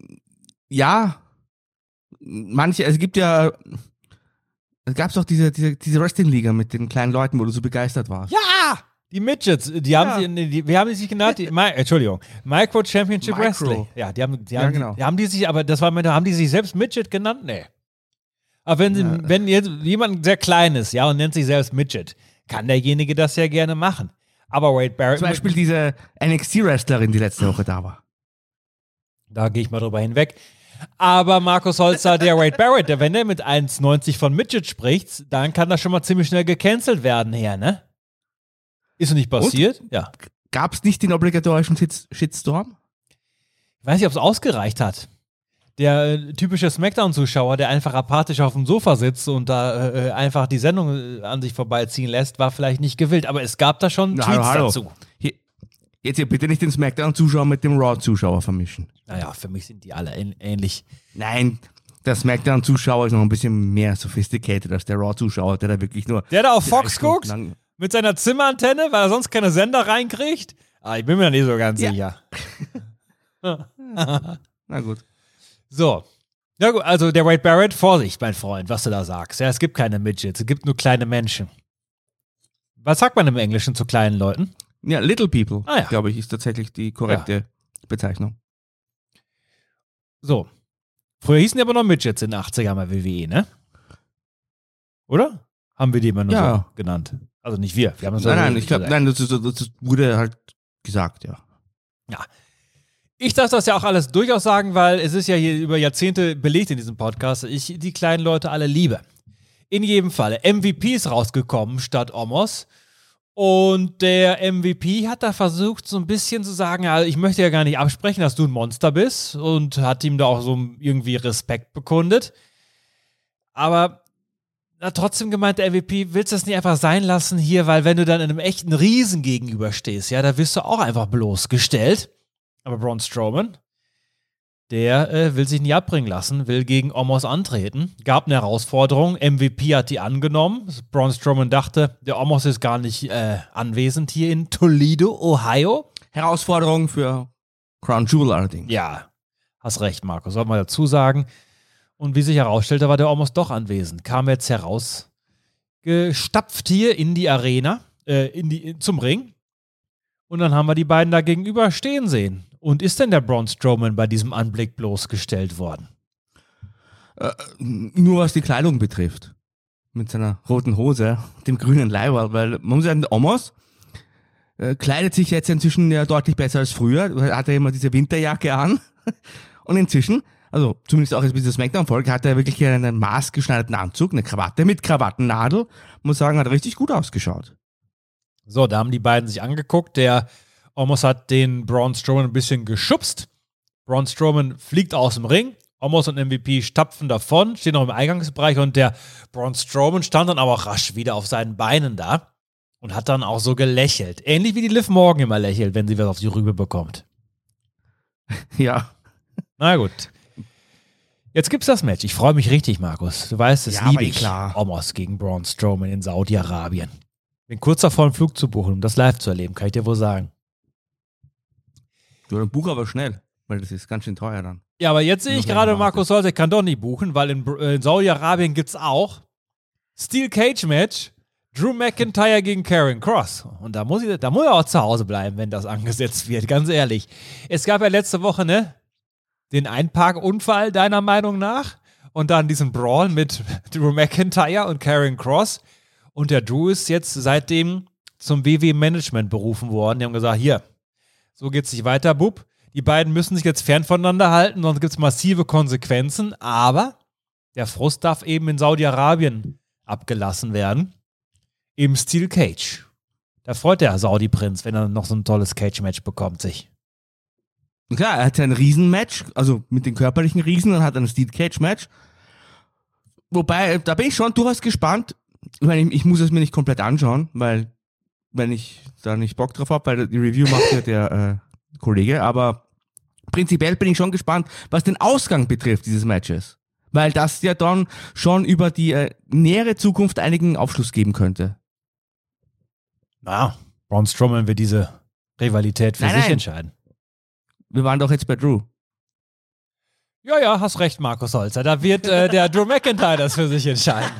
es gab doch diese Wrestling-Liga mit den kleinen Leuten, wo du so begeistert warst. Ja! Die Midgets, wie haben die sich genannt? Entschuldigung, Micro Championship Wrestling. Ja, genau. Haben die sich, aber das war haben die sich selbst Midget genannt? Nee. Aber wenn jetzt jemand sehr klein ist, ja, und nennt sich selbst Midget, kann derjenige das ja gerne machen. Aber Wade Barrett. Zum Beispiel diese NXT-Wrestlerin, die letzte Woche da war. Da gehe ich mal drüber hinweg. Aber Markus Holzer, der Wade Barrett, wenn der mit 1,90 von Midget spricht, dann kann das schon mal ziemlich schnell gecancelt werden hier, ne? Ist noch nicht passiert? Und? Ja. Gab es nicht den obligatorischen Shitstorm? Ich weiß nicht, ob es ausgereicht hat. Der typische Smackdown-Zuschauer, der einfach apathisch auf dem Sofa sitzt und da einfach die Sendung an sich vorbeiziehen lässt, war vielleicht nicht gewillt. Aber es gab da schon Tweets dazu. Jetzt hier bitte nicht den Smackdown-Zuschauer mit dem Raw-Zuschauer vermischen. Naja, für mich sind die alle ähnlich. Nein, der Smackdown-Zuschauer ist noch ein bisschen mehr sophisticated als der Raw-Zuschauer, der da wirklich nur... Der da auf Fox guckt? Mit seiner Zimmerantenne, weil er sonst keine Sender reinkriegt? Ich bin mir da nicht so ganz sicher. Na gut. So. Ja gut, also der Wade Barrett, Vorsicht, mein Freund, was du da sagst. Ja, es gibt keine Midgets, es gibt nur kleine Menschen. Was sagt man im Englischen zu kleinen Leuten? Ja, Little People, glaube ich, ist tatsächlich die korrekte Bezeichnung. So. Früher hießen die aber noch Midgets in den 80ern bei WWE, ne? Oder? Haben wir die immer nur so genannt? Also nicht wir. Wir haben das ich glaube, das wurde halt gesagt, ja. Ja. Ich darf das ja auch alles durchaus sagen, weil es ist ja hier über Jahrzehnte belegt in diesem Podcast, ich die kleinen Leute alle liebe. In jedem Fall. MVP ist rausgekommen statt Omos. Und der MVP hat da versucht, so ein bisschen zu sagen, ja, ich möchte ja gar nicht absprechen, dass du ein Monster bist. Und hat ihm da auch so irgendwie Respekt bekundet. Aber trotzdem gemeint der MVP, willst du das nicht einfach sein lassen hier, weil wenn du dann einem echten Riesen gegenüberstehst, ja, da wirst du auch einfach bloßgestellt. Aber Braun Strowman, der will sich nicht abbringen lassen, will gegen Omos antreten. Gab eine Herausforderung, MVP hat die angenommen. Braun Strowman dachte, der Omos ist gar nicht anwesend hier in Toledo, Ohio. Herausforderung für Crown Jewel allerdings. Ja, hast recht, Markus, soll man dazu sagen. Und wie sich herausstellte, war der Omos doch anwesend. Kam jetzt heraus, gestapft hier in die Arena, zum Ring. Und dann haben wir die beiden da gegenüber stehen sehen. Und ist denn der Braun Strowman bei diesem Anblick bloßgestellt worden? Nur was die Kleidung betrifft. Mit seiner roten Hose, dem grünen Leiberl. Weil man muss sagen, der Omos kleidet sich jetzt inzwischen ja deutlich besser als früher. Hat er immer diese Winterjacke an. Und inzwischen, also zumindest auch jetzt bis zur Smackdown-Folge, hat er wirklich einen maßgeschneiderten Anzug, eine Krawatte mit Krawattennadel. Muss sagen, hat richtig gut ausgeschaut. So, da haben die beiden sich angeguckt. Der Omos hat den Braun Strowman ein bisschen geschubst. Braun Strowman fliegt aus dem Ring. Omos und MVP stapfen davon, stehen noch im Eingangsbereich und der Braun Strowman stand dann aber auch rasch wieder auf seinen Beinen da und hat dann auch so gelächelt. Ähnlich wie die Liv Morgan immer lächelt, wenn sie was auf die Rübe bekommt. Ja. Na gut. Jetzt gibt's das Match. Ich freue mich richtig, Markus. Du weißt, es liebe ich. Klar. Omos gegen Braun Strowman in Saudi-Arabien. Bin kurz davor, einen Flug zu buchen, um das live zu erleben, kann ich dir wohl sagen. Du, dann buch aber schnell, weil das ist ganz schön teuer dann. Ja, aber jetzt sehe ich gerade, Markus Solz, ich kann doch nicht buchen, weil in Saudi-Arabien gibt's auch Steel Cage Match, Drew McIntyre gegen Karrion Kross. Und da muss er auch zu Hause bleiben, wenn das angesetzt wird, ganz ehrlich. Es gab ja letzte Woche, den Einparkunfall, deiner Meinung nach, und dann diesen Brawl mit Drew McIntyre und Karrion Kross. Und der Drew ist jetzt seitdem zum WWE-Management berufen worden. Die haben gesagt, hier, so geht's nicht weiter, Bub. Die beiden müssen sich jetzt fern voneinander halten, sonst gibt's massive Konsequenzen. Aber der Frust darf eben in Saudi-Arabien abgelassen werden. Im Steel Cage. Da freut der Saudi-Prinz, wenn er noch so ein tolles Cage-Match bekommt sich. Klar, er hat ein Riesenmatch, also mit den körperlichen Riesen, und hat ein Steel Cage-Match. Wobei, da bin ich schon durchaus gespannt. Ich meine, ich muss es mir nicht komplett anschauen, weil, wenn ich da nicht Bock drauf habe, weil die Review macht ja der Kollege, aber prinzipiell bin ich schon gespannt, was den Ausgang betrifft dieses Matches. Weil das ja dann schon über die nähere Zukunft einigen Aufschluss geben könnte. Na, Braun Strowman wird diese Rivalität für sich entscheiden. Wir waren doch jetzt bei Drew. Ja, hast recht, Markus Holzer. Da wird der Drew McIntyre das für sich entscheiden.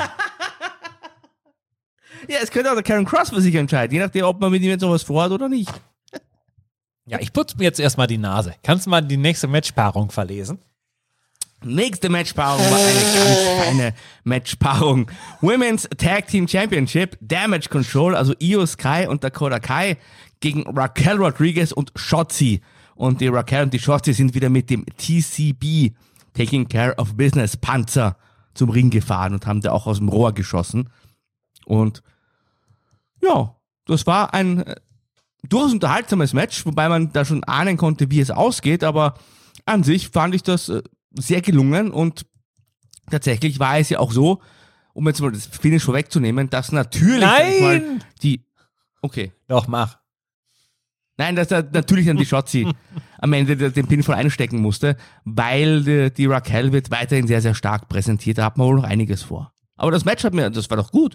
Ja, es könnte auch der Karrion Kross für sich entscheiden, je nachdem, ob man mit ihm jetzt sowas vorhat oder nicht. Ja, ich putze mir jetzt erstmal die Nase. Kannst du mal die nächste Matchpaarung verlesen? Nächste Matchpaarung war eine ganz feine Matchpaarung. Women's Tag Team Championship, Damage Control, also Io Sky und Dakota Kai gegen Raquel Rodriguez und Shotzi. Und die Raquel und die Shotzi sind wieder mit dem TCB, Taking Care of Business Panzer, zum Ring gefahren und haben da auch aus dem Rohr geschossen. Und ja, das war ein durchaus unterhaltsames Match, wobei man da schon ahnen konnte, wie es ausgeht, aber an sich fand ich das sehr gelungen und tatsächlich war es ja auch so, um jetzt mal das Finish vorwegzunehmen, dass natürlich Nein! Okay. Doch, mach. Nein, dass da natürlich dann die Shotzi am Ende den Pinfall einstecken musste, weil die Raquel wird weiterhin sehr, sehr stark präsentiert, da hat man wohl noch einiges vor. Aber das Match das war doch gut.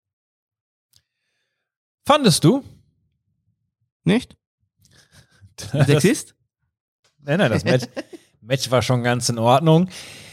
Fandest du? Nicht? Sexist? Nein, das Match war schon ganz in Ordnung.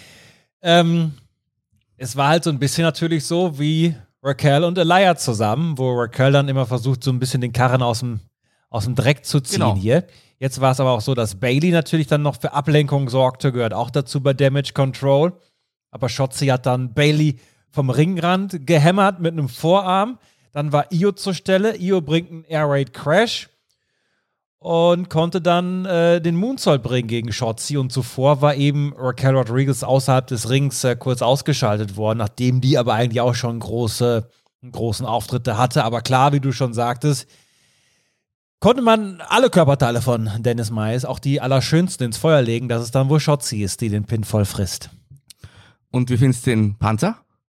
Es war halt so ein bisschen natürlich so wie Raquel und Aliyah zusammen, wo Raquel dann immer versucht, so ein bisschen den Karren aus dem Dreck zu ziehen hier. Jetzt war es aber auch so, dass Bayley natürlich dann noch für Ablenkung sorgte, gehört auch dazu bei Damage Control. Aber Shotzi hat dann Bayley vom Ringrand gehämmert mit einem Vorarm. Dann war Io zur Stelle. Io bringt einen Air Raid Crash und konnte dann den Moonsault bringen gegen Shotzi. Und zuvor war eben Raquel Rodriguez außerhalb des Rings kurz ausgeschaltet worden, nachdem die aber eigentlich auch schon einen großen Auftritte hatte. Aber klar, wie du schon sagtest, konnte man alle Körperteile von Dennis Mize, auch die allerschönsten, ins Feuer legen, dass es dann wohl Shotzi ist, die den Pin voll frisst. Und wie findest du den Panzer?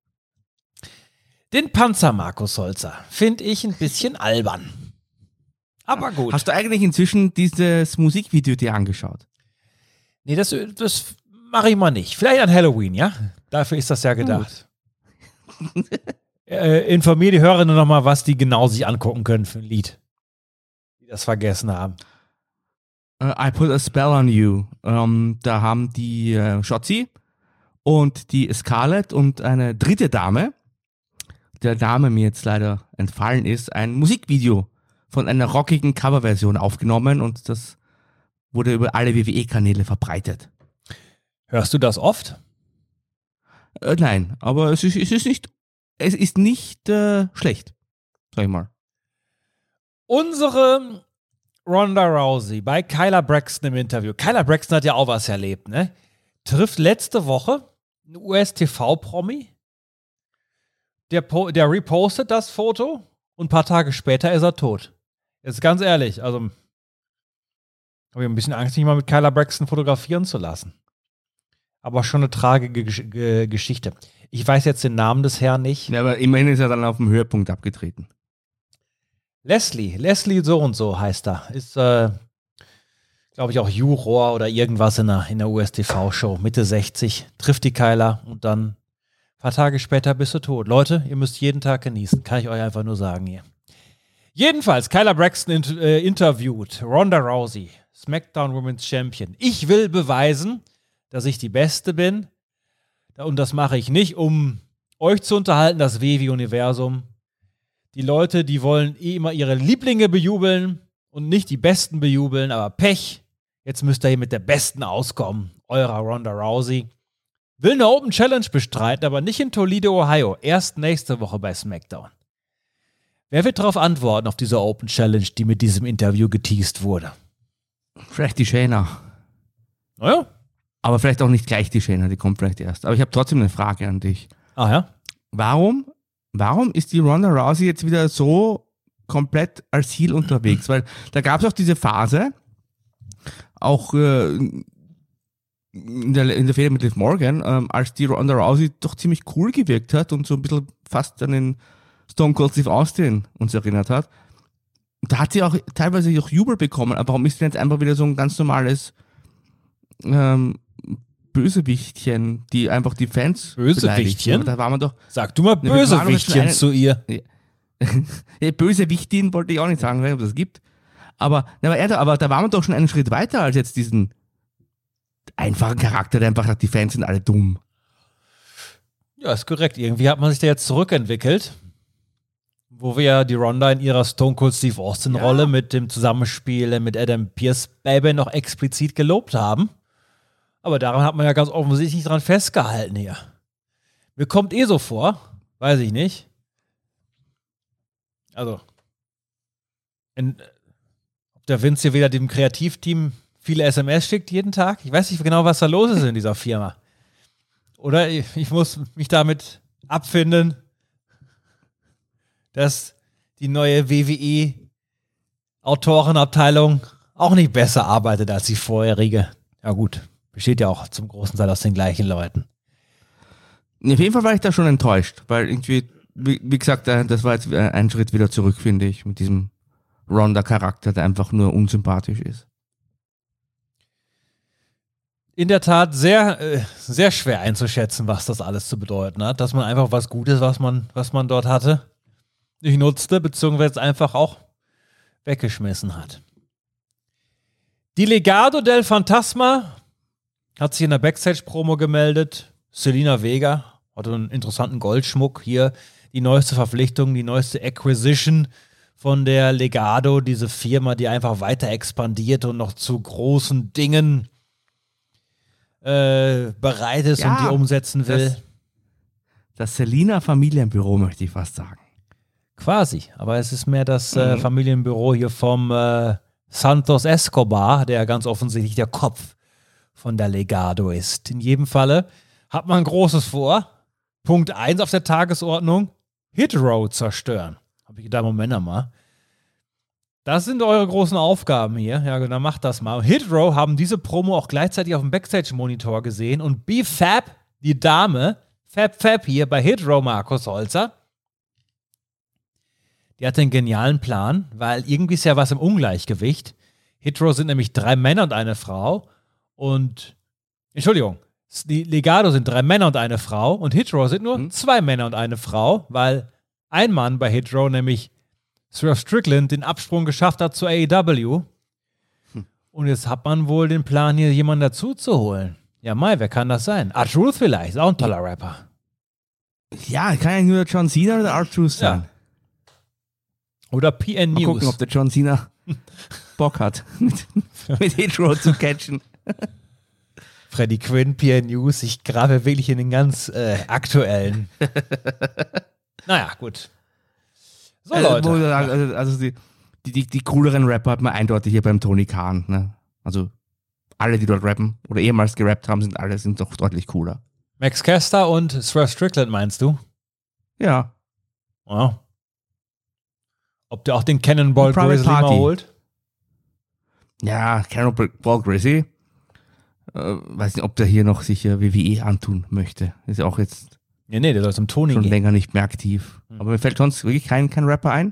Den Panzer Markus Holzer finde ich ein bisschen albern. Aber gut. Hast du eigentlich inzwischen dieses Musikvideo dir angeschaut? Nee, das mache ich mal nicht. Vielleicht an Halloween, ja? Dafür ist das ja gedacht. Informier die Hörerinnen nochmal, was die genau sich angucken können für ein Lied. Die das vergessen haben. I Put a Spell on You. Da haben die Shotzi und die Scarlett und eine dritte Dame, der Name mir jetzt leider entfallen ist, ein Musikvideo von einer rockigen Coverversion aufgenommen und das wurde über alle WWE-Kanäle verbreitet. Hörst du das oft? Nein, aber es ist nicht schlecht, sag ich mal. Unsere Ronda Rousey bei Kyla Braxton im Interview. Kyla Braxton hat ja auch was erlebt, ne? Trifft letzte Woche ein US-TV-Promi. Der repostet das Foto und ein paar Tage später ist er tot. Jetzt ganz ehrlich, also habe ich ein bisschen Angst, mich mal mit Kyla Braxton fotografieren zu lassen. Aber schon eine tragische Geschichte. Ich weiß jetzt den Namen des Herrn nicht. Ja, aber immerhin ist er dann auf dem Höhepunkt abgetreten. Leslie so und so heißt er. Ist, glaube ich, auch Juror oder irgendwas in der US-TV-Show. Mitte 60, trifft die Kyla und dann ein paar Tage später bist du tot. Leute, ihr müsst jeden Tag genießen. Kann ich euch einfach nur sagen hier. Jedenfalls, Kyla Braxton interviewt Ronda Rousey, SmackDown Women's Champion. Ich will beweisen, dass ich die Beste bin. Und das mache ich nicht, um euch zu unterhalten, das WWE-Universum. Die Leute, die wollen immer ihre Lieblinge bejubeln und nicht die Besten bejubeln, aber Pech. Jetzt müsst ihr hier mit der Besten auskommen. Eurer Ronda Rousey. Will eine Open Challenge bestreiten, aber nicht in Toledo, Ohio. Erst nächste Woche bei SmackDown. Wer wird darauf antworten, auf diese Open Challenge, die mit diesem Interview geteased wurde? Vielleicht die Shayna. Naja. Aber vielleicht auch nicht gleich die Shayna, die kommt vielleicht erst. Aber ich habe trotzdem eine Frage an dich. Ah ja? Warum ist die Ronda Rousey jetzt wieder so komplett als Heel unterwegs? Weil da gab es auch diese Phase, auch in der Fehde mit Liv Morgan, als die Ronda Rousey doch ziemlich cool gewirkt hat und so ein bisschen fast an den Stone Cold Steve Austin uns erinnert hat. Da hat sie auch teilweise auch Jubel bekommen, aber warum ist sie jetzt einfach wieder so ein ganz normales Bösewichtchen, die einfach die Fans Bösewichtchen? Da war man doch. Sag du mal Bösewichtchen zu ihr. Ja, Bösewichtin wollte ich auch nicht sagen, ob das gibt. Aber da war man doch schon einen Schritt weiter als jetzt diesen einfachen Charakter, der einfach sagt, die Fans sind alle dumm. Ja, ist korrekt. Irgendwie hat man sich da jetzt zurückentwickelt, wo wir ja die Ronda in ihrer Stone Cold Steve Austin Rolle mit dem Zusammenspiel mit Adam Pearce Baby noch explizit gelobt haben. Aber daran hat man ja ganz offensichtlich nicht dran festgehalten hier. Mir kommt so vor, weiß ich nicht. Also, ob der Vince hier wieder dem Kreativteam viele SMS schickt jeden Tag. Ich weiß nicht genau, was da los ist in dieser Firma. Oder ich muss mich damit abfinden, dass die neue WWE-Autorenabteilung auch nicht besser arbeitet als die vorherige. Ja gut, besteht ja auch zum großen Teil aus den gleichen Leuten. Auf jeden Fall war ich da schon enttäuscht, weil irgendwie, wie gesagt, das war jetzt ein Schritt wieder zurück, finde ich, mit diesem Ronda-Charakter, der einfach nur unsympathisch ist. In der Tat sehr, sehr schwer einzuschätzen, was das alles zu bedeuten hat. Dass man einfach was Gutes, was man dort hatte, nicht nutzte, beziehungsweise einfach auch weggeschmissen hat. Die Legado del Fantasma hat sich in der Backstage-Promo gemeldet. Selena Vega hatte einen interessanten Goldschmuck. Hier die neueste Verpflichtung, die neueste Acquisition von der Legado, diese Firma, die einfach weiter expandiert und noch zu großen Dingen bereit ist und die umsetzen will. Das Selena-Familienbüro, möchte ich fast sagen. Quasi, aber es ist mehr das Familienbüro hier vom Santos Escobar, der ganz offensichtlich der Kopf von der Legado ist. In jedem Falle hat man Großes vor. Punkt 1 auf der Tagesordnung, Hit Row zerstören. Habe ich gedacht, Moment mal. Das sind eure großen Aufgaben hier. Ja, dann macht das mal. Hit Row haben diese Promo auch gleichzeitig auf dem Backstage-Monitor gesehen und B-Fab, die Dame, Fab hier bei Hit Row, Markus Holzer, Die hatte einen genialen Plan, weil irgendwie ist ja was im Ungleichgewicht. Hit Row sind nämlich 3 Männer und eine Frau und die Legado sind 3 Männer und eine Frau und Hit Row sind nur 2 Männer und eine Frau, weil ein Mann bei Hit Row, nämlich Swerve Strickland, den Absprung geschafft hat zu AEW. Und jetzt hat man wohl den Plan, hier jemanden dazu zu holen. Ja, Mai, wer kann das sein? R-Truth vielleicht, ist auch ein toller Rapper. Ja, kann ja nur John Cena oder R-Truth sein. Ja. Oder PN News. Mal gucken, ob der John Cena Bock hat, mit Hit Row zu catchen. Freddie Quinn, PN News, ich grabe wirklich in den ganz aktuellen. Naja, gut. So, Leute. Also die cooleren Rapper hat man eindeutig hier beim Tony Khan. Ne? Also alle, die dort rappen oder ehemals gerappt haben, sind doch deutlich cooler. Max Caster und Swerve Strickland meinst du? Ja. Wow. Ob der auch den Cannonball Grizzly mal holt? Ja, Cannonball Grizzly. Weiß nicht, ob der hier noch sich WWE antun möchte. Ist ja auch jetzt der soll zum Tony schon gehen. Länger nicht mehr aktiv. Aber mir fällt sonst wirklich kein Rapper ein.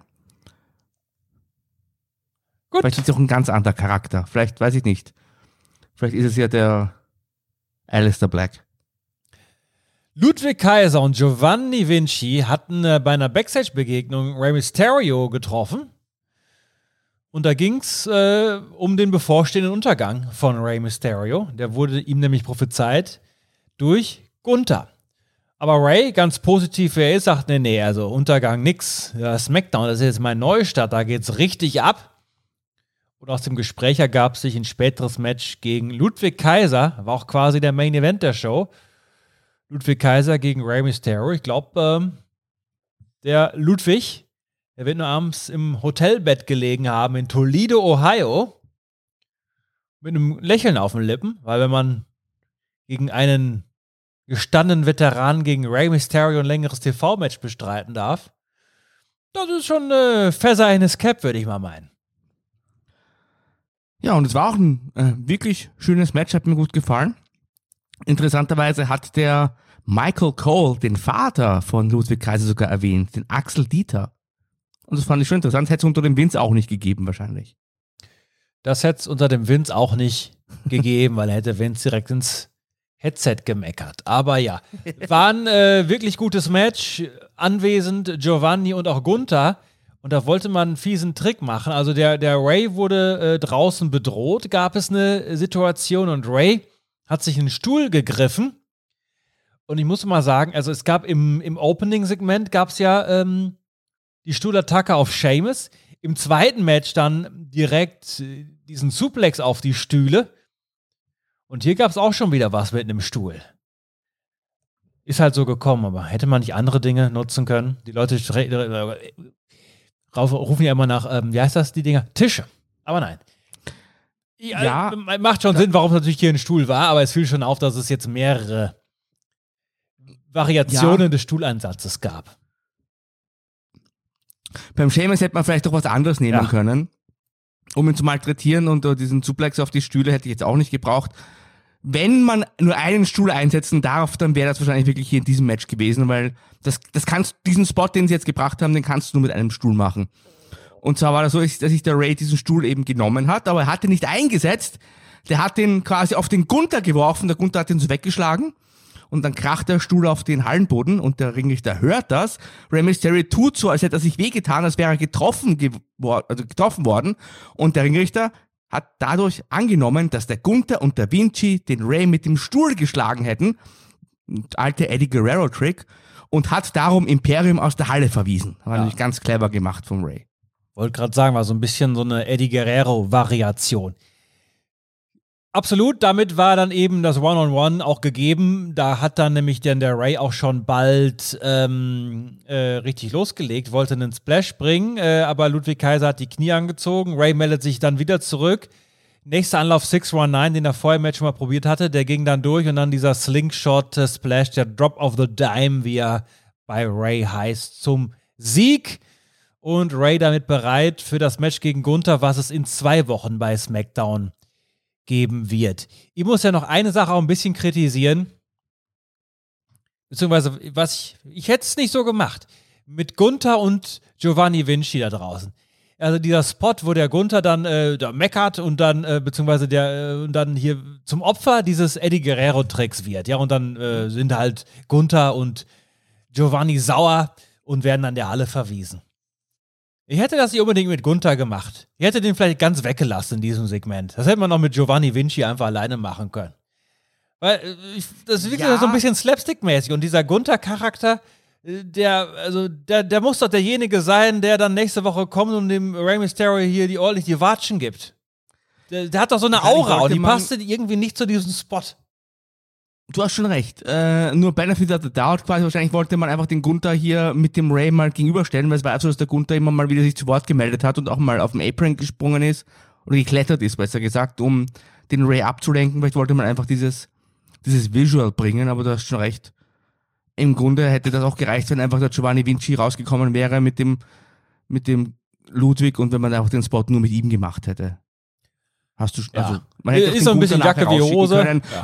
Gut. Vielleicht ist es auch ein ganz anderer Charakter. Vielleicht, weiß ich nicht. Vielleicht ist es ja der Aleister Black. Ludwig Kaiser und Giovanni Vinci hatten bei einer Backstage-Begegnung Rey Mysterio getroffen. Und da ging es um den bevorstehenden Untergang von Rey Mysterio. Der wurde ihm nämlich prophezeit durch Gunther. Aber Rey, ganz positiv wie er ist, sagt, nee, also Untergang nix. Ja, SmackDown, das ist jetzt mein Neustart, da geht's richtig ab. Und aus dem Gespräch ergab sich ein späteres Match gegen Ludwig Kaiser, war auch quasi der Main Event der Show. Ludwig Kaiser gegen Rey Mysterio. Ich glaube, der Ludwig, der wird nur abends im Hotelbett gelegen haben in Toledo, Ohio. Mit einem Lächeln auf den Lippen, weil wenn man gegen einen gestandenen Veteran gegen Rey Mysterio ein längeres TV-Match bestreiten darf, das ist schon Feather in his Cap, würde ich mal meinen. Ja, und es war auch ein wirklich schönes Match, hat mir gut gefallen. Interessanterweise hat der Michael Cole den Vater von Ludwig Kaiser sogar erwähnt, den Axel Dieter. Und das fand ich schon interessant. Hätte es unter dem Vince auch nicht gegeben, wahrscheinlich. Das hätte es unter dem Vince auch nicht gegeben, weil er hätte Vince direkt ins Headset gemeckert. Aber ja, war ein wirklich gutes Match. Anwesend Giovanni und auch Gunther. Und da wollte man einen fiesen Trick machen. Also der Rey wurde draußen bedroht, gab es eine Situation und Rey hat sich einen Stuhl gegriffen. Und ich muss mal sagen, also es gab im Opening-Segment gab es ja die Stuhlattacke auf Sheamus. Im zweiten Match dann direkt diesen Suplex auf die Stühle. Und hier gab es auch schon wieder was mit einem Stuhl. Ist halt so gekommen, aber hätte man nicht andere Dinge nutzen können? Die Leute rufen ja immer nach, wie heißt das, die Dinger? Tische. Aber nein. Ja, macht schon Sinn, warum es natürlich hier ein Stuhl war, aber es fiel schon auf, dass es jetzt mehrere Variationen des Stuhleinsatzes gab. Beim Sheamus hätte man vielleicht doch was anderes nehmen können, um ihn zu malträtieren, und diesen Suplex auf die Stühle hätte ich jetzt auch nicht gebraucht. Wenn man nur einen Stuhl einsetzen darf, dann wäre das wahrscheinlich wirklich hier in diesem Match gewesen, weil diesen Spot, den sie jetzt gebracht haben, den kannst du nur mit einem Stuhl machen. Und zwar war das so, dass sich der Ray diesen Stuhl eben genommen hat, aber er hat den nicht eingesetzt. Der hat den quasi auf den Gunther geworfen, der Gunther hat den so weggeschlagen. Und dann kracht der Stuhl auf den Hallenboden und der Ringrichter hört das. Rey Mysterio tut so, als hätte er sich wehgetan, als wäre er getroffen worden. Und der Ringrichter hat dadurch angenommen, dass der Gunther und der Vinci den Rey mit dem Stuhl geschlagen hätten. Alte Eddie Guerrero-Trick. Und hat darum Imperium aus der Halle verwiesen. War natürlich ganz clever gemacht vom Rey. Wollte gerade sagen, war so ein bisschen so eine Eddie Guerrero-Variation. Absolut, damit war dann eben das One-on-One auch gegeben. Da hat dann nämlich der Rey auch schon bald richtig losgelegt, wollte einen Splash bringen, aber Ludwig Kaiser hat die Knie angezogen. Rey meldet sich dann wieder zurück. Nächster Anlauf 619, den er vorher im Match schon mal probiert hatte, der ging dann durch und dann dieser Slingshot-Splash, der Drop of the Dime, wie er bei Rey heißt, zum Sieg. Und Rey damit bereit für das Match gegen Gunther, was es in 2 Wochen bei SmackDown geben wird. Ich muss ja noch eine Sache auch ein bisschen kritisieren. Beziehungsweise, ich hätte es nicht so gemacht. Mit Gunther und Giovanni Vinci da draußen. Also dieser Spot, wo der Gunther dann da meckert und dann, beziehungsweise dann hier zum Opfer dieses Eddie Guerrero-Tricks wird. Ja, und dann sind halt Gunther und Giovanni sauer und werden an der Halle verwiesen. Ich hätte das nicht unbedingt mit Gunther gemacht. Ich hätte den vielleicht ganz weggelassen in diesem Segment. Das hätte man noch mit Giovanni Vinci einfach alleine machen können. Weil das ist wirklich so ein bisschen slapstick-mäßig. Und dieser Gunther-Charakter, der muss doch derjenige sein, der dann nächste Woche kommt und dem Rey Mysterio hier ordentlich die Watschen gibt. Der hat doch so eine Aura und die passte irgendwie nicht zu diesem Spot. Du hast schon recht. Nur Benefit of the Doubt quasi. Wahrscheinlich wollte man einfach den Gunther hier mit dem Rey mal gegenüberstellen, weil es war so, dass der Gunther immer mal wieder sich zu Wort gemeldet hat und auch mal auf dem Apron gesprungen ist oder geklettert ist, besser gesagt, um den Rey abzulenken. Vielleicht wollte man einfach dieses Visual bringen, aber du hast schon recht. Im Grunde hätte das auch gereicht, wenn einfach der Giovanni Vinci rausgekommen wäre mit dem Ludwig und wenn man einfach den Spot nur mit ihm gemacht hätte. Hast du schon, also, man hätte ist so ein bisschen Jacke wie Hose.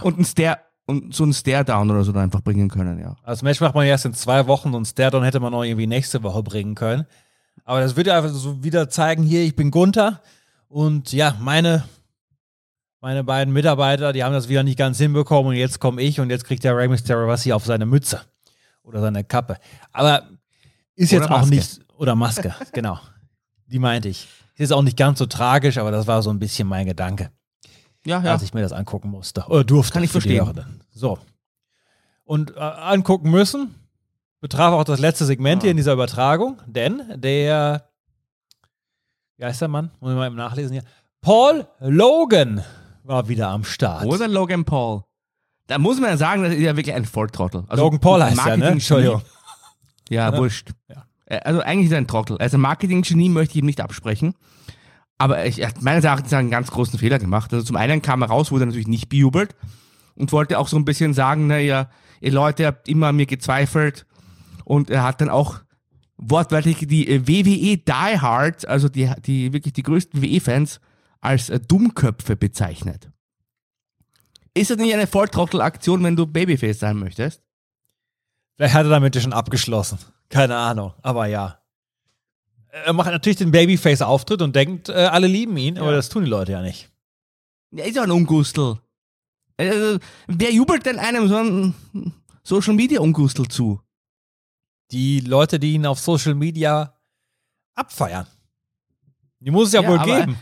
Und so ein Stare-Down oder so dann einfach bringen können, ja. Das Match macht man erst in 2 Wochen und Stare-Down hätte man auch irgendwie nächste Woche bringen können. Aber das würde einfach so wieder zeigen, hier, ich bin Gunther und ja, meine beiden Mitarbeiter, die haben das wieder nicht ganz hinbekommen und jetzt komme ich und jetzt kriegt der Rey Mysterio was hier auf seine Mütze oder seine Kappe. Aber ist jetzt auch nicht, oder Maske, genau, die meinte ich. Ist jetzt auch nicht ganz so tragisch, aber das war so ein bisschen mein Gedanke. Ja. Als ich mir das angucken musste. Oder durfte. Kann ich verstehen. So. Und angucken müssen betraf auch das letzte Segment hier in dieser Übertragung, denn der, wie heißt der Mann? Muss ich mal eben nachlesen hier. Paul Logan war wieder am Start. Oder Logan Paul. Da muss man ja sagen, das ist ja wirklich ein Volltrottel. Also Logan Paul heißt er, ne? Entschuldigung. Ja, wurscht. Ja. Also eigentlich ist er ein Trottel. Also Marketing-Genie möchte ich ihm nicht absprechen. Aber er hat meines Erachtens einen ganz großen Fehler gemacht. Also zum einen kam er raus, wurde natürlich nicht bejubelt und wollte auch so ein bisschen sagen, naja, ihr Leute habt immer an mir gezweifelt. Und er hat dann auch wortwörtlich die WWE Diehards, also die wirklich die größten WWE-Fans, als Dummköpfe bezeichnet. Ist das nicht eine Volltrottel-Aktion, wenn du Babyface sein möchtest? Vielleicht hat er damit schon abgeschlossen. Keine Ahnung, aber ja. Er macht natürlich den Babyface-Auftritt und denkt, alle lieben ihn, aber das tun die Leute ja nicht. Er ist ja ein Ungustel. Wer jubelt denn einem so einen Social-Media-Ungustel zu? Die Leute, die ihn auf Social Media abfeiern. Die muss es ja wohl geben.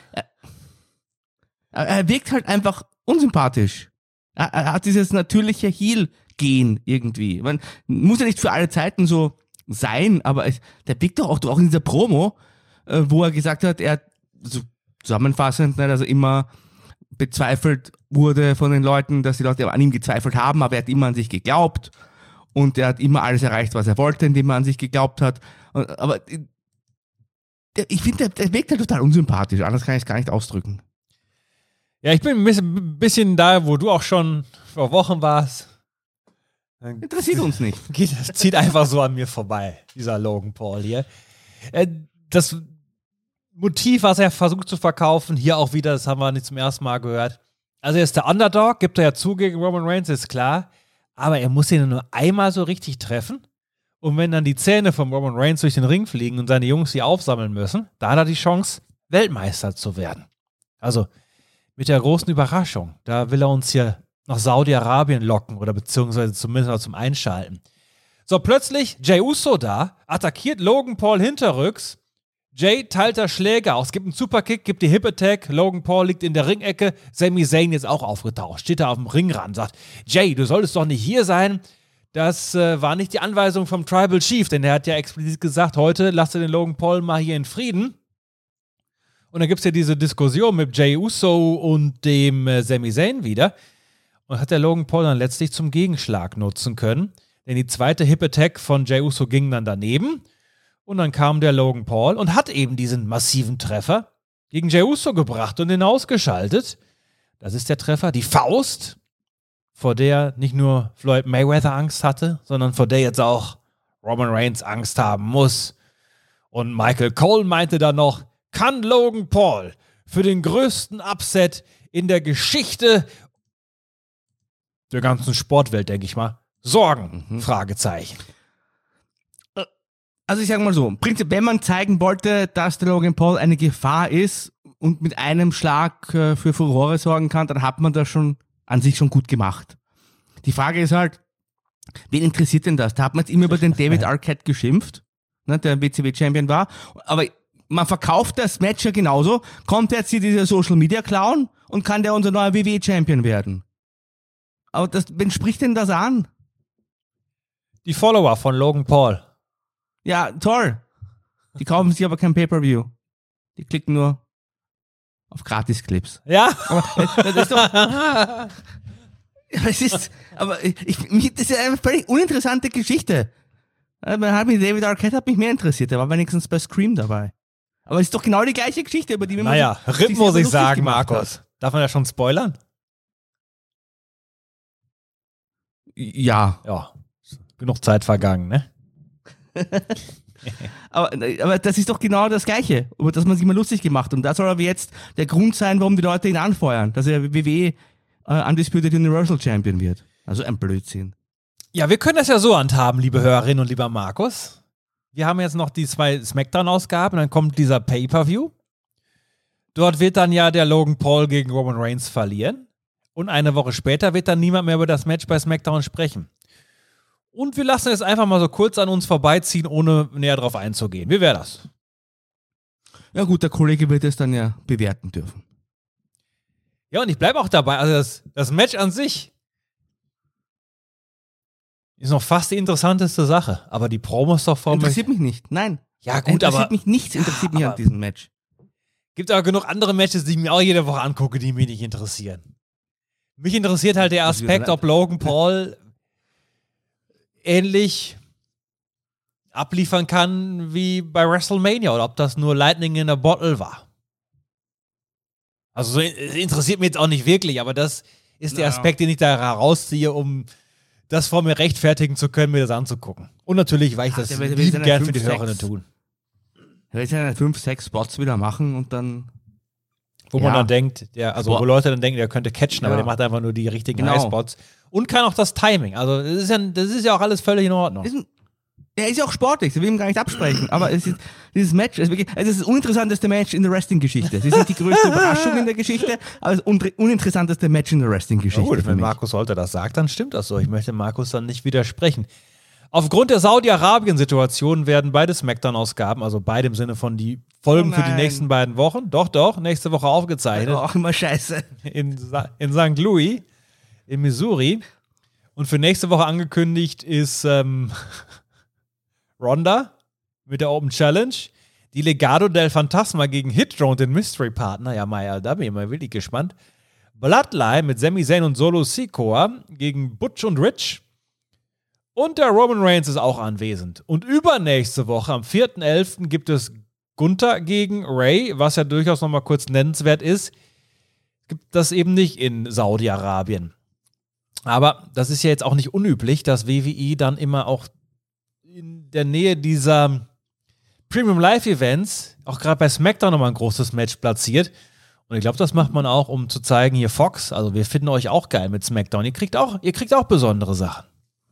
Er wirkt halt einfach unsympathisch. Er hat dieses natürliche Heel-Gehen irgendwie. Man muss ja nicht für alle Zeiten so sein, aber der wirkt doch auch in dieser Promo, wo er gesagt hat, er, so zusammenfassend, ne, dass er immer bezweifelt wurde von den Leuten, dass die Leute an ihm gezweifelt haben, aber er hat immer an sich geglaubt und er hat immer alles erreicht, was er wollte, indem er an sich geglaubt hat. Aber ich finde, der wirkt halt total unsympathisch, anders kann ich es gar nicht ausdrücken. Ja, ich bin ein bisschen da, wo du auch schon vor Wochen warst. Interessiert uns nicht. Das zieht einfach so an mir vorbei, dieser Logan Paul hier. Das Motiv, was er versucht zu verkaufen, hier auch wieder, das haben wir nicht zum ersten Mal gehört. Also er ist der Underdog, gibt er ja zu gegen Roman Reigns, ist klar. Aber er muss ihn nur einmal so richtig treffen. Und wenn dann die Zähne von Roman Reigns durch den Ring fliegen und seine Jungs sie aufsammeln müssen, da hat er die Chance, Weltmeister zu werden. Also mit der großen Überraschung, da will er uns hier nach Saudi-Arabien locken oder beziehungsweise zumindest zum Einschalten. So, plötzlich Jey Uso da, attackiert Logan Paul hinterrücks. Jey teilt da Schläge aus, gibt einen Superkick, gibt die Hip Attack, Logan Paul liegt in der Ringecke, Sami Zayn jetzt auch aufgetaucht, steht da auf dem Ringrand, sagt, Jey, du solltest doch nicht hier sein. Das war nicht die Anweisung vom Tribal Chief, denn er hat ja explizit gesagt, heute lasst ihr den Logan Paul mal hier in Frieden. Und dann gibt es ja diese Diskussion mit Jey Uso und dem Sami Zayn wieder. Und hat der Logan Paul dann letztlich zum Gegenschlag nutzen können. Denn die zweite Hip Attack von Jey Uso ging dann daneben. Und dann kam der Logan Paul und hat eben diesen massiven Treffer gegen Jey Uso gebracht und ihn ausgeschaltet. Das ist der Treffer, die Faust, vor der nicht nur Floyd Mayweather Angst hatte, sondern vor der jetzt auch Roman Reigns Angst haben muss. Und Michael Cole meinte dann noch, kann Logan Paul für den größten Upset in der Geschichte der ganzen Sportwelt, denke ich mal, sorgen? Fragezeichen. Also ich sage mal so, prinzipiell, wenn man zeigen wollte, dass der Logan Paul eine Gefahr ist und mit einem Schlag für Furore sorgen kann, dann hat man das schon an sich schon gut gemacht. Die Frage ist halt, wen interessiert denn das? Da hat man jetzt immer über den David Arquette geschimpft, ne, der WCW-Champion war, aber man verkauft das Match ja genauso. Kommt jetzt hier dieser Social-Media-Clown und kann der unser neuer WWE-Champion werden? Aber wen spricht denn das an? Die Follower von Logan Paul. Ja, toll. Die kaufen sich aber kein Pay-Per-View. Die klicken nur auf Gratis-Clips. Ja? Aber das ist doch... das ist ja eine völlig uninteressante Geschichte. David Arquette hat mich mehr interessiert. Der war wenigstens bei Scream dabei. Aber es ist doch genau die gleiche Geschichte, über die wir Ripp muss ich sagen, Markus. Darf man ja schon spoilern? Ja. Ja. Genug Zeit vergangen, ne? aber das ist doch genau das Gleiche, über das man sich mal lustig gemacht. Und das soll aber jetzt der Grund sein, warum die Leute ihn anfeuern, dass er WWE Undisputed Universal Champion wird. Also ein Blödsinn. Ja, wir können das ja so handhaben, liebe Hörerinnen und lieber Markus. Wir haben jetzt noch die 2 Smackdown-Ausgaben, dann kommt dieser Pay-Per-View. Dort wird dann ja der Logan Paul gegen Roman Reigns verlieren. Und eine Woche später wird dann niemand mehr über das Match bei SmackDown sprechen. Und wir lassen es einfach mal so kurz an uns vorbeiziehen, ohne näher drauf einzugehen. Wie wäre das? Ja gut, der Kollege wird es dann ja bewerten dürfen. Ja, und ich bleibe auch dabei. Also das Match an sich ist noch fast die interessanteste Sache. Aber die Promos doch vor mir. Interessiert mich nicht, nein. Ja gut, aber... Interessiert mich an diesem Match. Gibt aber genug andere Matches, die ich mir auch jede Woche angucke, die mich nicht interessieren. Mich interessiert halt der Aspekt, ob Logan Paul ähnlich abliefern kann wie bei WrestleMania oder ob das nur Lightning in a Bottle war. Also so interessiert mich jetzt auch nicht wirklich, aber das ist der Aspekt, den ich da herausziehe, um das vor mir rechtfertigen zu können, mir das anzugucken. Und natürlich, weil ich das liebend gern für die Hörerinnen tun. Er wird ja 5, 6 Spots wieder machen und dann... Wo man dann denkt, wo Leute dann denken, der könnte catchen, aber der macht einfach nur die richtigen Highspots. Und kann auch das Timing. Also das ist ja auch alles völlig in Ordnung. Er ist ja auch sportlich, das will ich ihm gar nicht absprechen. Aber dieses Match, es ist das uninteressanteste Match in der Wrestling-Geschichte. Sie sind die größte Überraschung in der Geschichte, aber das uninteressanteste Match in der Wrestling-Geschichte. Gut, wenn Markus Holter das sagt, dann stimmt das so. Ich möchte Markus dann nicht widersprechen. Aufgrund der Saudi-Arabien-Situation werden beide Smackdown-Ausgaben, also beide im Sinne von die Folgen für die nächsten beiden Wochen, doch, nächste Woche aufgezeichnet. Auch immer scheiße. In St. Louis, in Missouri. Und für nächste Woche angekündigt ist Ronda mit der Open Challenge, die Legado del Fantasma gegen Hit-Row und den Mystery-Partner, ja, Maya, da bin ich mal wirklich gespannt. Bloodline mit Sami Zayn und Solo Sikoa gegen Butch und Rich. Und der Roman Reigns ist auch anwesend. Und übernächste Woche, am 4.11., gibt es Gunther gegen Ray, was ja durchaus nochmal kurz nennenswert ist. Gibt das eben nicht in Saudi-Arabien. Aber das ist ja jetzt auch nicht unüblich, dass WWE dann immer auch in der Nähe dieser Premium-Live-Events, auch gerade bei SmackDown nochmal ein großes Match platziert. Und ich glaube, das macht man auch, um zu zeigen, hier Fox, also wir finden euch auch geil mit SmackDown. Ihr kriegt auch besondere Sachen.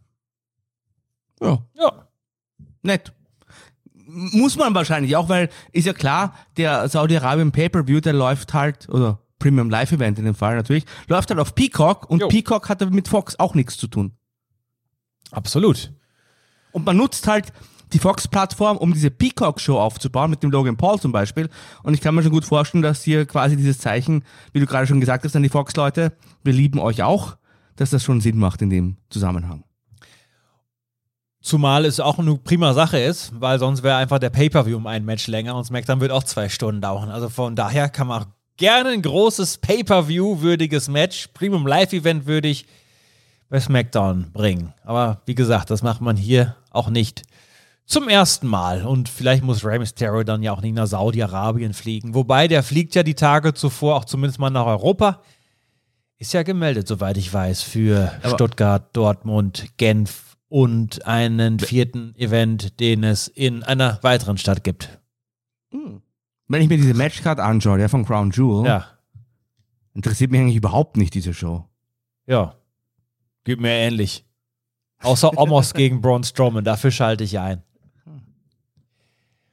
Ja. Nett. Muss man wahrscheinlich auch, weil ist ja klar, der Saudi-Arabien Pay-Per-View, der läuft halt, oder Premium Live Event in dem Fall natürlich, läuft halt auf Peacock und Peacock hat mit Fox auch nichts zu tun. Absolut. Und man nutzt halt die Fox-Plattform, um diese Peacock-Show aufzubauen, mit dem Logan Paul zum Beispiel. Und ich kann mir schon gut vorstellen, dass hier quasi dieses Zeichen, wie du gerade schon gesagt hast, an die Fox-Leute, wir lieben euch auch, dass das schon Sinn macht in dem Zusammenhang. Zumal es auch eine prima Sache ist, weil sonst wäre einfach der Pay-Per-View um ein Match länger und SmackDown wird auch 2 Stunden dauern. Also von daher kann man gerne ein großes Pay-Per-View-würdiges Match, Premium Live-Event würdig, bei SmackDown bringen. Aber wie gesagt, das macht man hier auch nicht zum ersten Mal. Und vielleicht muss Rey Mysterio dann ja auch nicht nach Saudi-Arabien fliegen. Wobei, der fliegt ja die Tage zuvor auch zumindest mal nach Europa. Ist ja gemeldet, soweit ich weiß, für Stuttgart, Dortmund, Genf und einen 4. Event, den es in einer weiteren Stadt gibt. Wenn ich mir diese Matchcard anschaue, der von Crown Jewel, interessiert mich eigentlich überhaupt nicht, diese Show. Ja, geht mir ähnlich. Außer Omos gegen Braun Strowman, dafür schalte ich ein.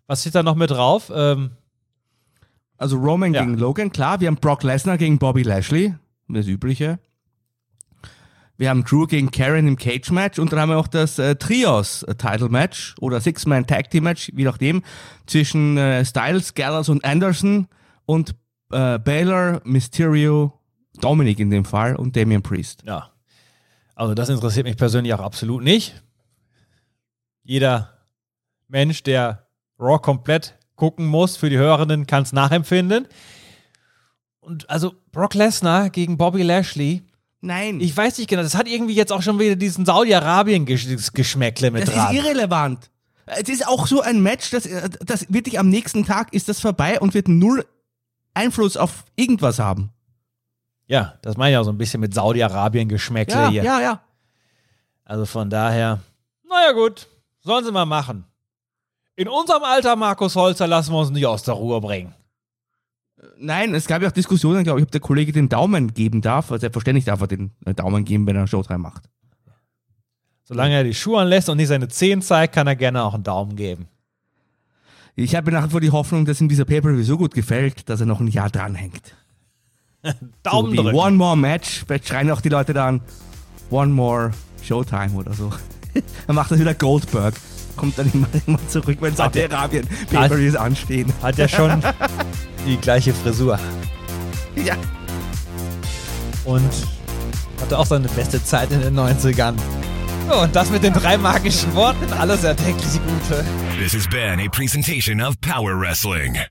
Was steht da noch mit drauf? Also Roman gegen Logan, klar. Wir haben Brock Lesnar gegen Bobby Lashley, das Übliche. Wir haben Drew gegen Karen im Cage-Match und dann haben wir auch das Trios-Title-Match oder Six-Man-Tag-Team-Match, je nachdem, zwischen Styles, Gallows und Anderson und Baylor, Mysterio, Dominic in dem Fall und Damian Priest. Ja, also das interessiert mich persönlich auch absolut nicht. Jeder Mensch, der Raw komplett gucken muss, für die Hörerinnen kann es nachempfinden. Und also Brock Lesnar gegen Bobby Lashley. Nein. Ich weiß nicht genau, das hat irgendwie jetzt auch schon wieder diesen Saudi-Arabien-Geschmäckle mit dran. Das ist irrelevant. Es ist auch so ein Match, das wirklich am nächsten Tag ist das vorbei und wird null Einfluss auf irgendwas haben. Ja, das meine ich auch so ein bisschen mit Saudi-Arabien-Geschmäckle hier. Ja. Also von daher, naja gut, sollen sie mal machen. In unserem Alter, Markus Holzer, lassen wir uns nicht aus der Ruhe bringen. Nein, es gab ja auch Diskussionen, glaube ich, ob der Kollege den Daumen geben darf. Also selbstverständlich darf er den Daumen geben, wenn er Showtime macht. Solange er die Schuhe anlässt und nicht seine Zehen zeigt, kann er gerne auch einen Daumen geben. Ich habe nach wie vor die Hoffnung, dass ihm dieser Pay-Per-View so gut gefällt, dass er noch ein Jahr dranhängt. Daumen so drücken. One More Match, vielleicht schreien auch die Leute dann One More Showtime oder so. Dann macht das wieder Goldberg. Kommt dann immer zurück, wenn Saudi-Arabien Pay-Per-Views anstehen. Hat ja schon die gleiche Frisur. Ja. Und hatte auch seine beste Zeit in den 90ern. Oh, und das mit den 3 magischen Worten, alles erdenklich Gute. This has been a presentation of Power Wrestling.